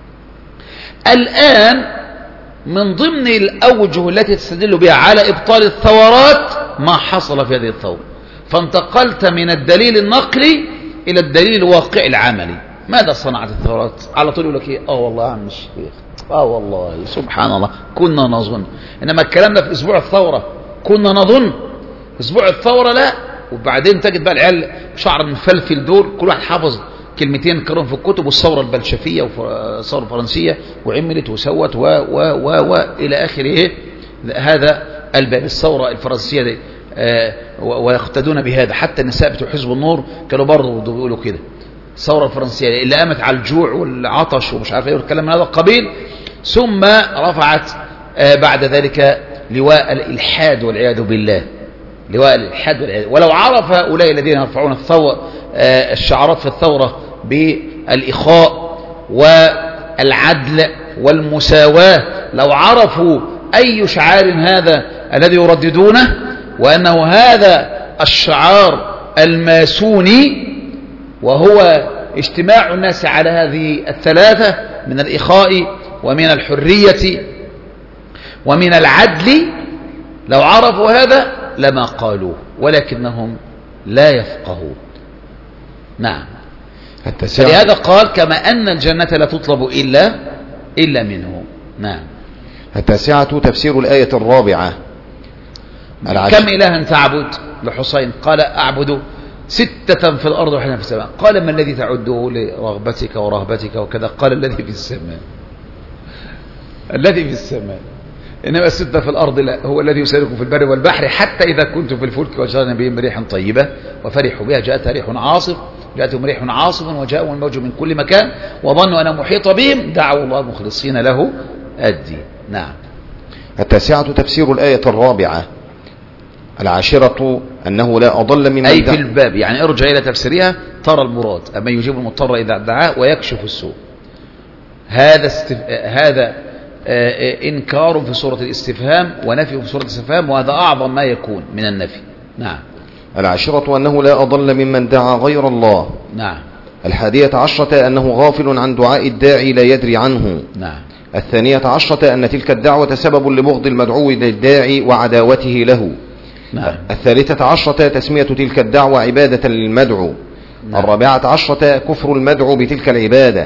الآن من ضمن الأوجه التي تستدل بها على إبطال الثورات ما حصل في هذه الثورة، فانتقلت من الدليل النقلي إلى الدليل الواقعي العملي. ماذا صنعت الثورات؟ على طول يقول لك ايه؟ والله يا عم الشيخ، والله سبحان الله كنا نظن. إنما الكلام ده في أسبوع الثورة كنا نظن، في أسبوع الثورة لا. وبعدين تجد بقى العيال شعر مفلفل دول، كل واحد حافظ كلمتين كانوا في الكتب، والثورة البلشفية والثورة الفرنسية وعملت وسوت و إلى آخره إيه هذا الباب. الثورة الفرنسية دي ويقتدون بهذا، حتى النساء بتوع حزب النور كانوا برضه بيقولوا كده. الثورة الفرنسية اللي قامت على الجوع والعطش ومش عارف ايه والكلام من هذا القبيل، ثم رفعت بعد ذلك لواء الإلحاد والعياذ بالله، لواء الإلحاد والعياذ. ولو عرف هؤلاء الذين يرفعون الشعارات في الثورة بالإخاء والعدل والمساواة، لو عرفوا أي شعار هذا الذي يرددونه، وأنه هذا الشعار الماسوني، وهو اجتماع الناس على هذه الثلاثة من الإخاء ومن الحرية ومن العدل، لو عرفوا هذا لما قالوه، ولكنهم لا يفقهون. نعم. فلهذا قال كما أن الجنة لا تطلب إلا منه. نعم. 9 تفسير الآية الرابعة. كم إلها تعبد لحسين؟ قال أعبد 6 في الأرض و1 في السماء. قال ما الذي تعده لرغبتك ورهبتك وكذا؟ قال الذي في السماء، الذي في السماء. إنما 6 في الأرض لا، هو الذي يسيركم في البر والبحر حتى إذا كنتم في الفلك وجرين بهم بريح طيبة وفرحوا بها جاءتهم ريح عاصف وجاءهم الموج من كل مكان وظنوا أنه محيط بهم دعوا الله مخلصين له الدين. نعم. 9 تفسير الآية الرابعة. 10 أنه لا أضل ممن أي في الباب، يعني ارجع إلى تفسيرها ترى المراد، أما يجيب المضطر إذا دعاه ويكشف السوء. هذا إنكار في صورة الاستفهام ونفي في صورة الاستفهام، وهذا أعظم ما يكون من النفي. نعم. 10 أنه لا أضل ممن دعا غير الله. نعم. 11 أنه غافل عن دعاء الداعي لا يدري عنه. نعم. 12 أن تلك الدعوة سبب لبغض المدعو للداعي وعداوته له. نعم. 13 تسمية تلك الدعوة عبادة للمدعو. نعم. 14 كفر المدعو بتلك العبادة.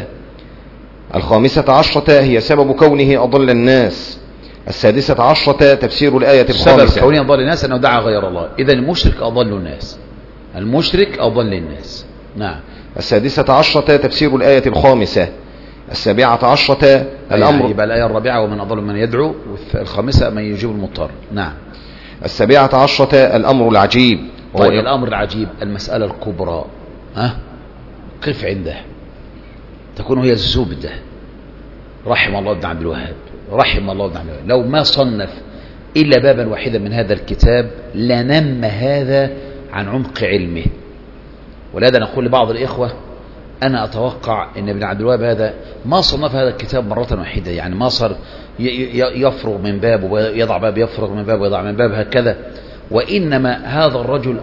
15 هي سبب كونه أضل الناس. 16 تفسير الآية الخامسة. سبب كونه أضل الناس أنه دعا غير الله، إذا المشرك أضل الناس، المشرك أضل الناس. نعم. 16 تفسير الآية الخامسة. 17 الأمر، يبقى الآية الرابعة ومن أضل من يدعو، والخامسة من يجيب المضطر. نعم. 17 الأمر العجيب. طيب الأمر العجيب المسألة الكبرى، قف عنده، تكون هي الزبدة. رحم الله ابن عبد الوهاب، رحم الله ابن عبد الوهاب، لو ما صنف إلا بابا واحدا من هذا الكتاب لنم هذا عن عمق علمه. ولهذا نقول لبعض الإخوة أنا أتوقع أن ابن عبد الوهاب هذا ما صنف هذا الكتاب مرة واحدة، يعني ما صار يفرغ من باب ويضع باب، يفرغ من باب ويضع من باب هكذا، وإنما هذا الرجل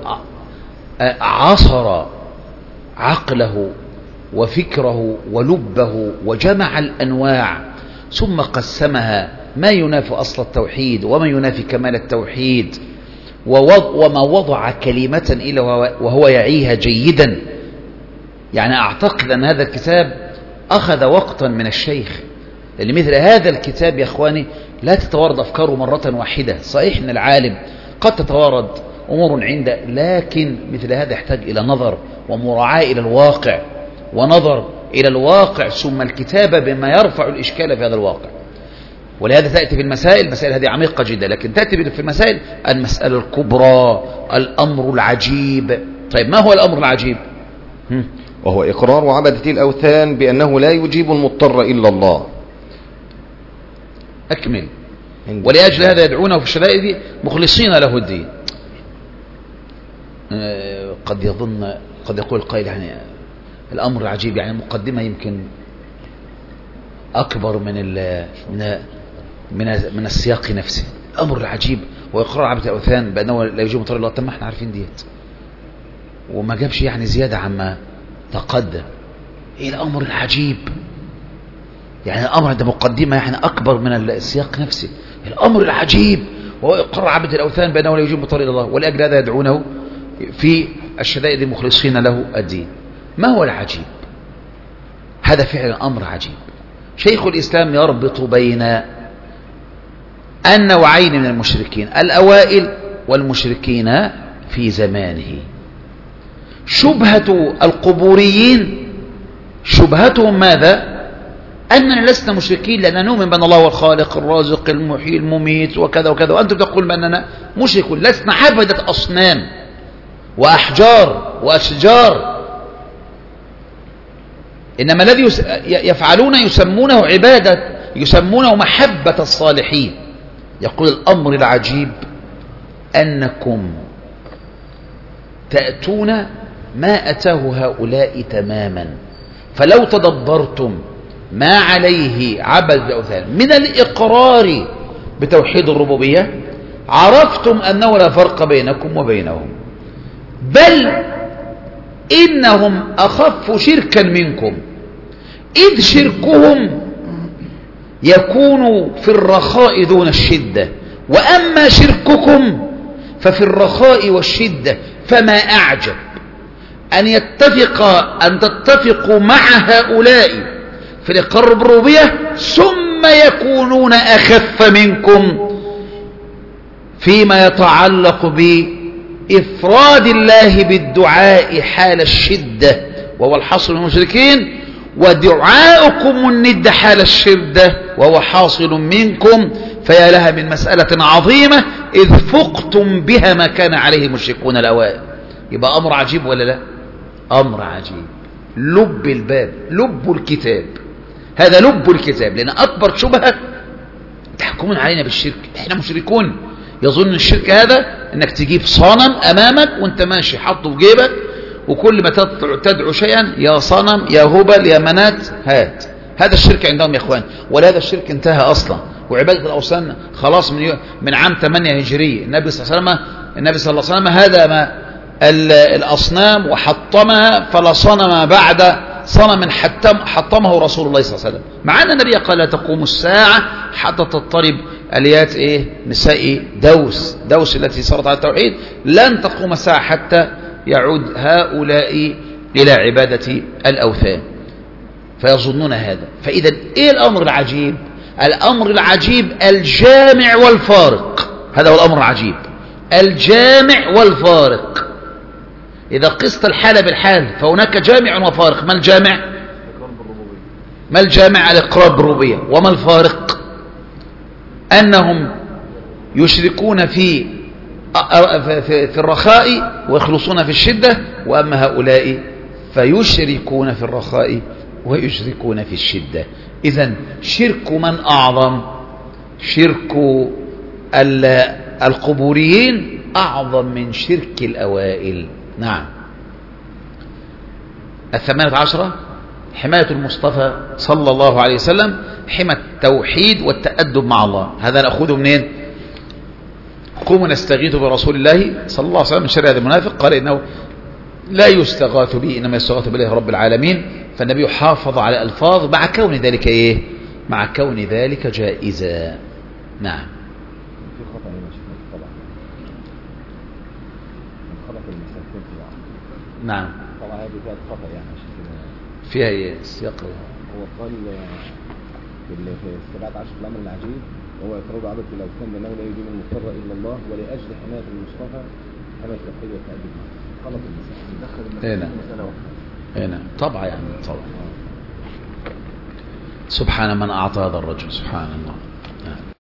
عصر عقله وفكره ولبه وجمع الأنواع ثم قسمها، ما ينافي أصل التوحيد وما ينافي كمال التوحيد، وما وضع كلمة إلا وهو يعيها جيدا. يعني أعتقد أن هذا الكتاب أخذ وقتا من الشيخ، لأن مثل هذا الكتاب يا أخواني لا تتوارد أفكاره مرة واحدة. صحيح أن العالم قد تتوارد أمور عنده، لكن مثل هذا يحتاج إلى نظر ومراعاة إلى الواقع، ونظر إلى الواقع ثم الكتابة بما يرفع الإشكال في هذا الواقع. ولهذا تأتي في المسائل هذه عميقة جدا، لكن تأتي في المسائل المسألة الكبرى، الأمر العجيب. طيب ما هو الأمر العجيب؟ وهو إقرار عبدة الأوثان بأنه لا يجيب المضطر إلا الله. أكمل. ولأجل هذا يدعونه في الشدائد مخلصين له الدين. قد يقول القائل يعني الأمر العجيب يعني مقدمة يمكن أكبر من السياق نفسه. الأمر العجيب وإقرار عبدة الأوثان بأنه لا يجيب المضطر إلا الله. طب ما احنا عارفين ديت، وما جابش يعني زيادة عما تقدم. ايه الأمر العجيب؟ يعني الأمر ده مقدمة يعني أكبر من السياق نفسه. الأمر العجيب وهو إقرار عبدة الأوثان بأنه لا يجيب المضطر إلا الله، ولأجل هذا يدعونه في الشدائد مخلصين له الدين. ما هو العجيب؟ هذا فعلا أمر عجيب. شيخ الإسلام يربط بين النوعين من المشركين، الأوائل والمشركين في زمانه. شبهة القبوريين شبهتهم ماذا؟ أننا لسنا مشركين لأننا نؤمن بأن الله هو الخالق الرازق المحيي المميت وكذا وكذا، وأنتم تقول بأننا مشركون، لسنا عبدة أصنام وأحجار وأشجار، إنما الذي يفعلون يسمونه عبادة، يسمونه محبة الصالحين. يقول الأمر العجيب أنكم تأتون ما أتاه هؤلاء تماما، فلو تدبرتم ما عليه عبد الأوثان من الإقرار بتوحيد الربوبية عرفتم أنه لا فرق بينكم وبينهم، بل إنهم أخف شركا منكم، إذ شركهم يكون في الرخاء دون الشدة، وأما شرككم ففي الرخاء والشدة. فما أعجب أن تتفقوا مع هؤلاء في الإقرار بالربوبية ثم يكونون أخف منكم فيما يتعلق بإفراد الله بالدعاء حال الشدة، وهو الحاصل من المشركين، ودعاؤكم الند حال الشدة وهو حاصل منكم. فيا لها من مسألة عظيمة إذ فقتم بها ما كان عليه المشركون الأوائل. يبقى أمر عجيب ولا لا؟ أمر عجيب. لب الباب، لب الكتاب، هذا لب الكتاب. لأن أكبر شبهة تحكمون علينا بالشرك، إحنا مشركون. يظن الشرك هذا أنك تجيب صنم أمامك وأنت ماشي حطه في جيبك، وكل ما تدعو شيئا يا صنم يا هبل يا منات هات، هذا الشرك عندهم يا إخوان، ولهذا الشرك انتهى أصلا. وعبادة الأوثان خلاص من عام 8 هجرية النبي صلى الله عليه وسلم هدم الأصنام وحطمها، فلا صنم بعد صنم حطمه رسول الله صلى الله عليه وسلم. مع أن النبي قال لا تقوم الساعة حتى تضطرب اليات نساء دوس التي صارت على التوحيد، لن تقوم الساعة حتى يعود هؤلاء إلى عبادة الأوثان، فيظنون هذا. فإذا إيه الأمر العجيب؟ الأمر العجيب الجامع والفارق، هذا هو الأمر العجيب، الجامع والفارق. إذا قست الحال بالحال فهناك جامع وفارق. ما الجامع؟ ما الجامع؟ الإقرار بالربوبية. وما الفارق؟ أنهم يشركون في الرخاء ويخلصون في الشدة، وأما هؤلاء فيشركون في الرخاء ويشركون في الشدة. إذن شرك من أعظم؟ شرك القبوريين أعظم من شرك الأوائل. نعم. 18 حماية المصطفى صلى الله عليه وسلم، حماية التوحيد والتأدب مع الله. هذا نأخذه منين؟ قوموا نستغيث برسول الله صلى الله عليه وسلم من شر هذا المنافق. قال إنه لا يستغاث به، إنما يستغاث بالله رب العالمين. فالنبي حافظ على ألفاظ مع كون ذلك مع كون ذلك جائزا. نعم. في خطأ هنا طبعا خلق المساكين في بعض. نعم. طبعا هذه فيها خطأ يعني فيها السياق. هو قال في 17 في الأمر العجيب وهو إقرار عبادة الأوثان بأنه لا يجيب المضطر إلا الله، ولأجل حماية المصطفى حماية التوحيد والتأديب. خلق المساكين دخل المساكين مسألة واحدة. هنا طبعا يعني طبعا. سبحان من أعطى هذا الرجل، سبحان الله.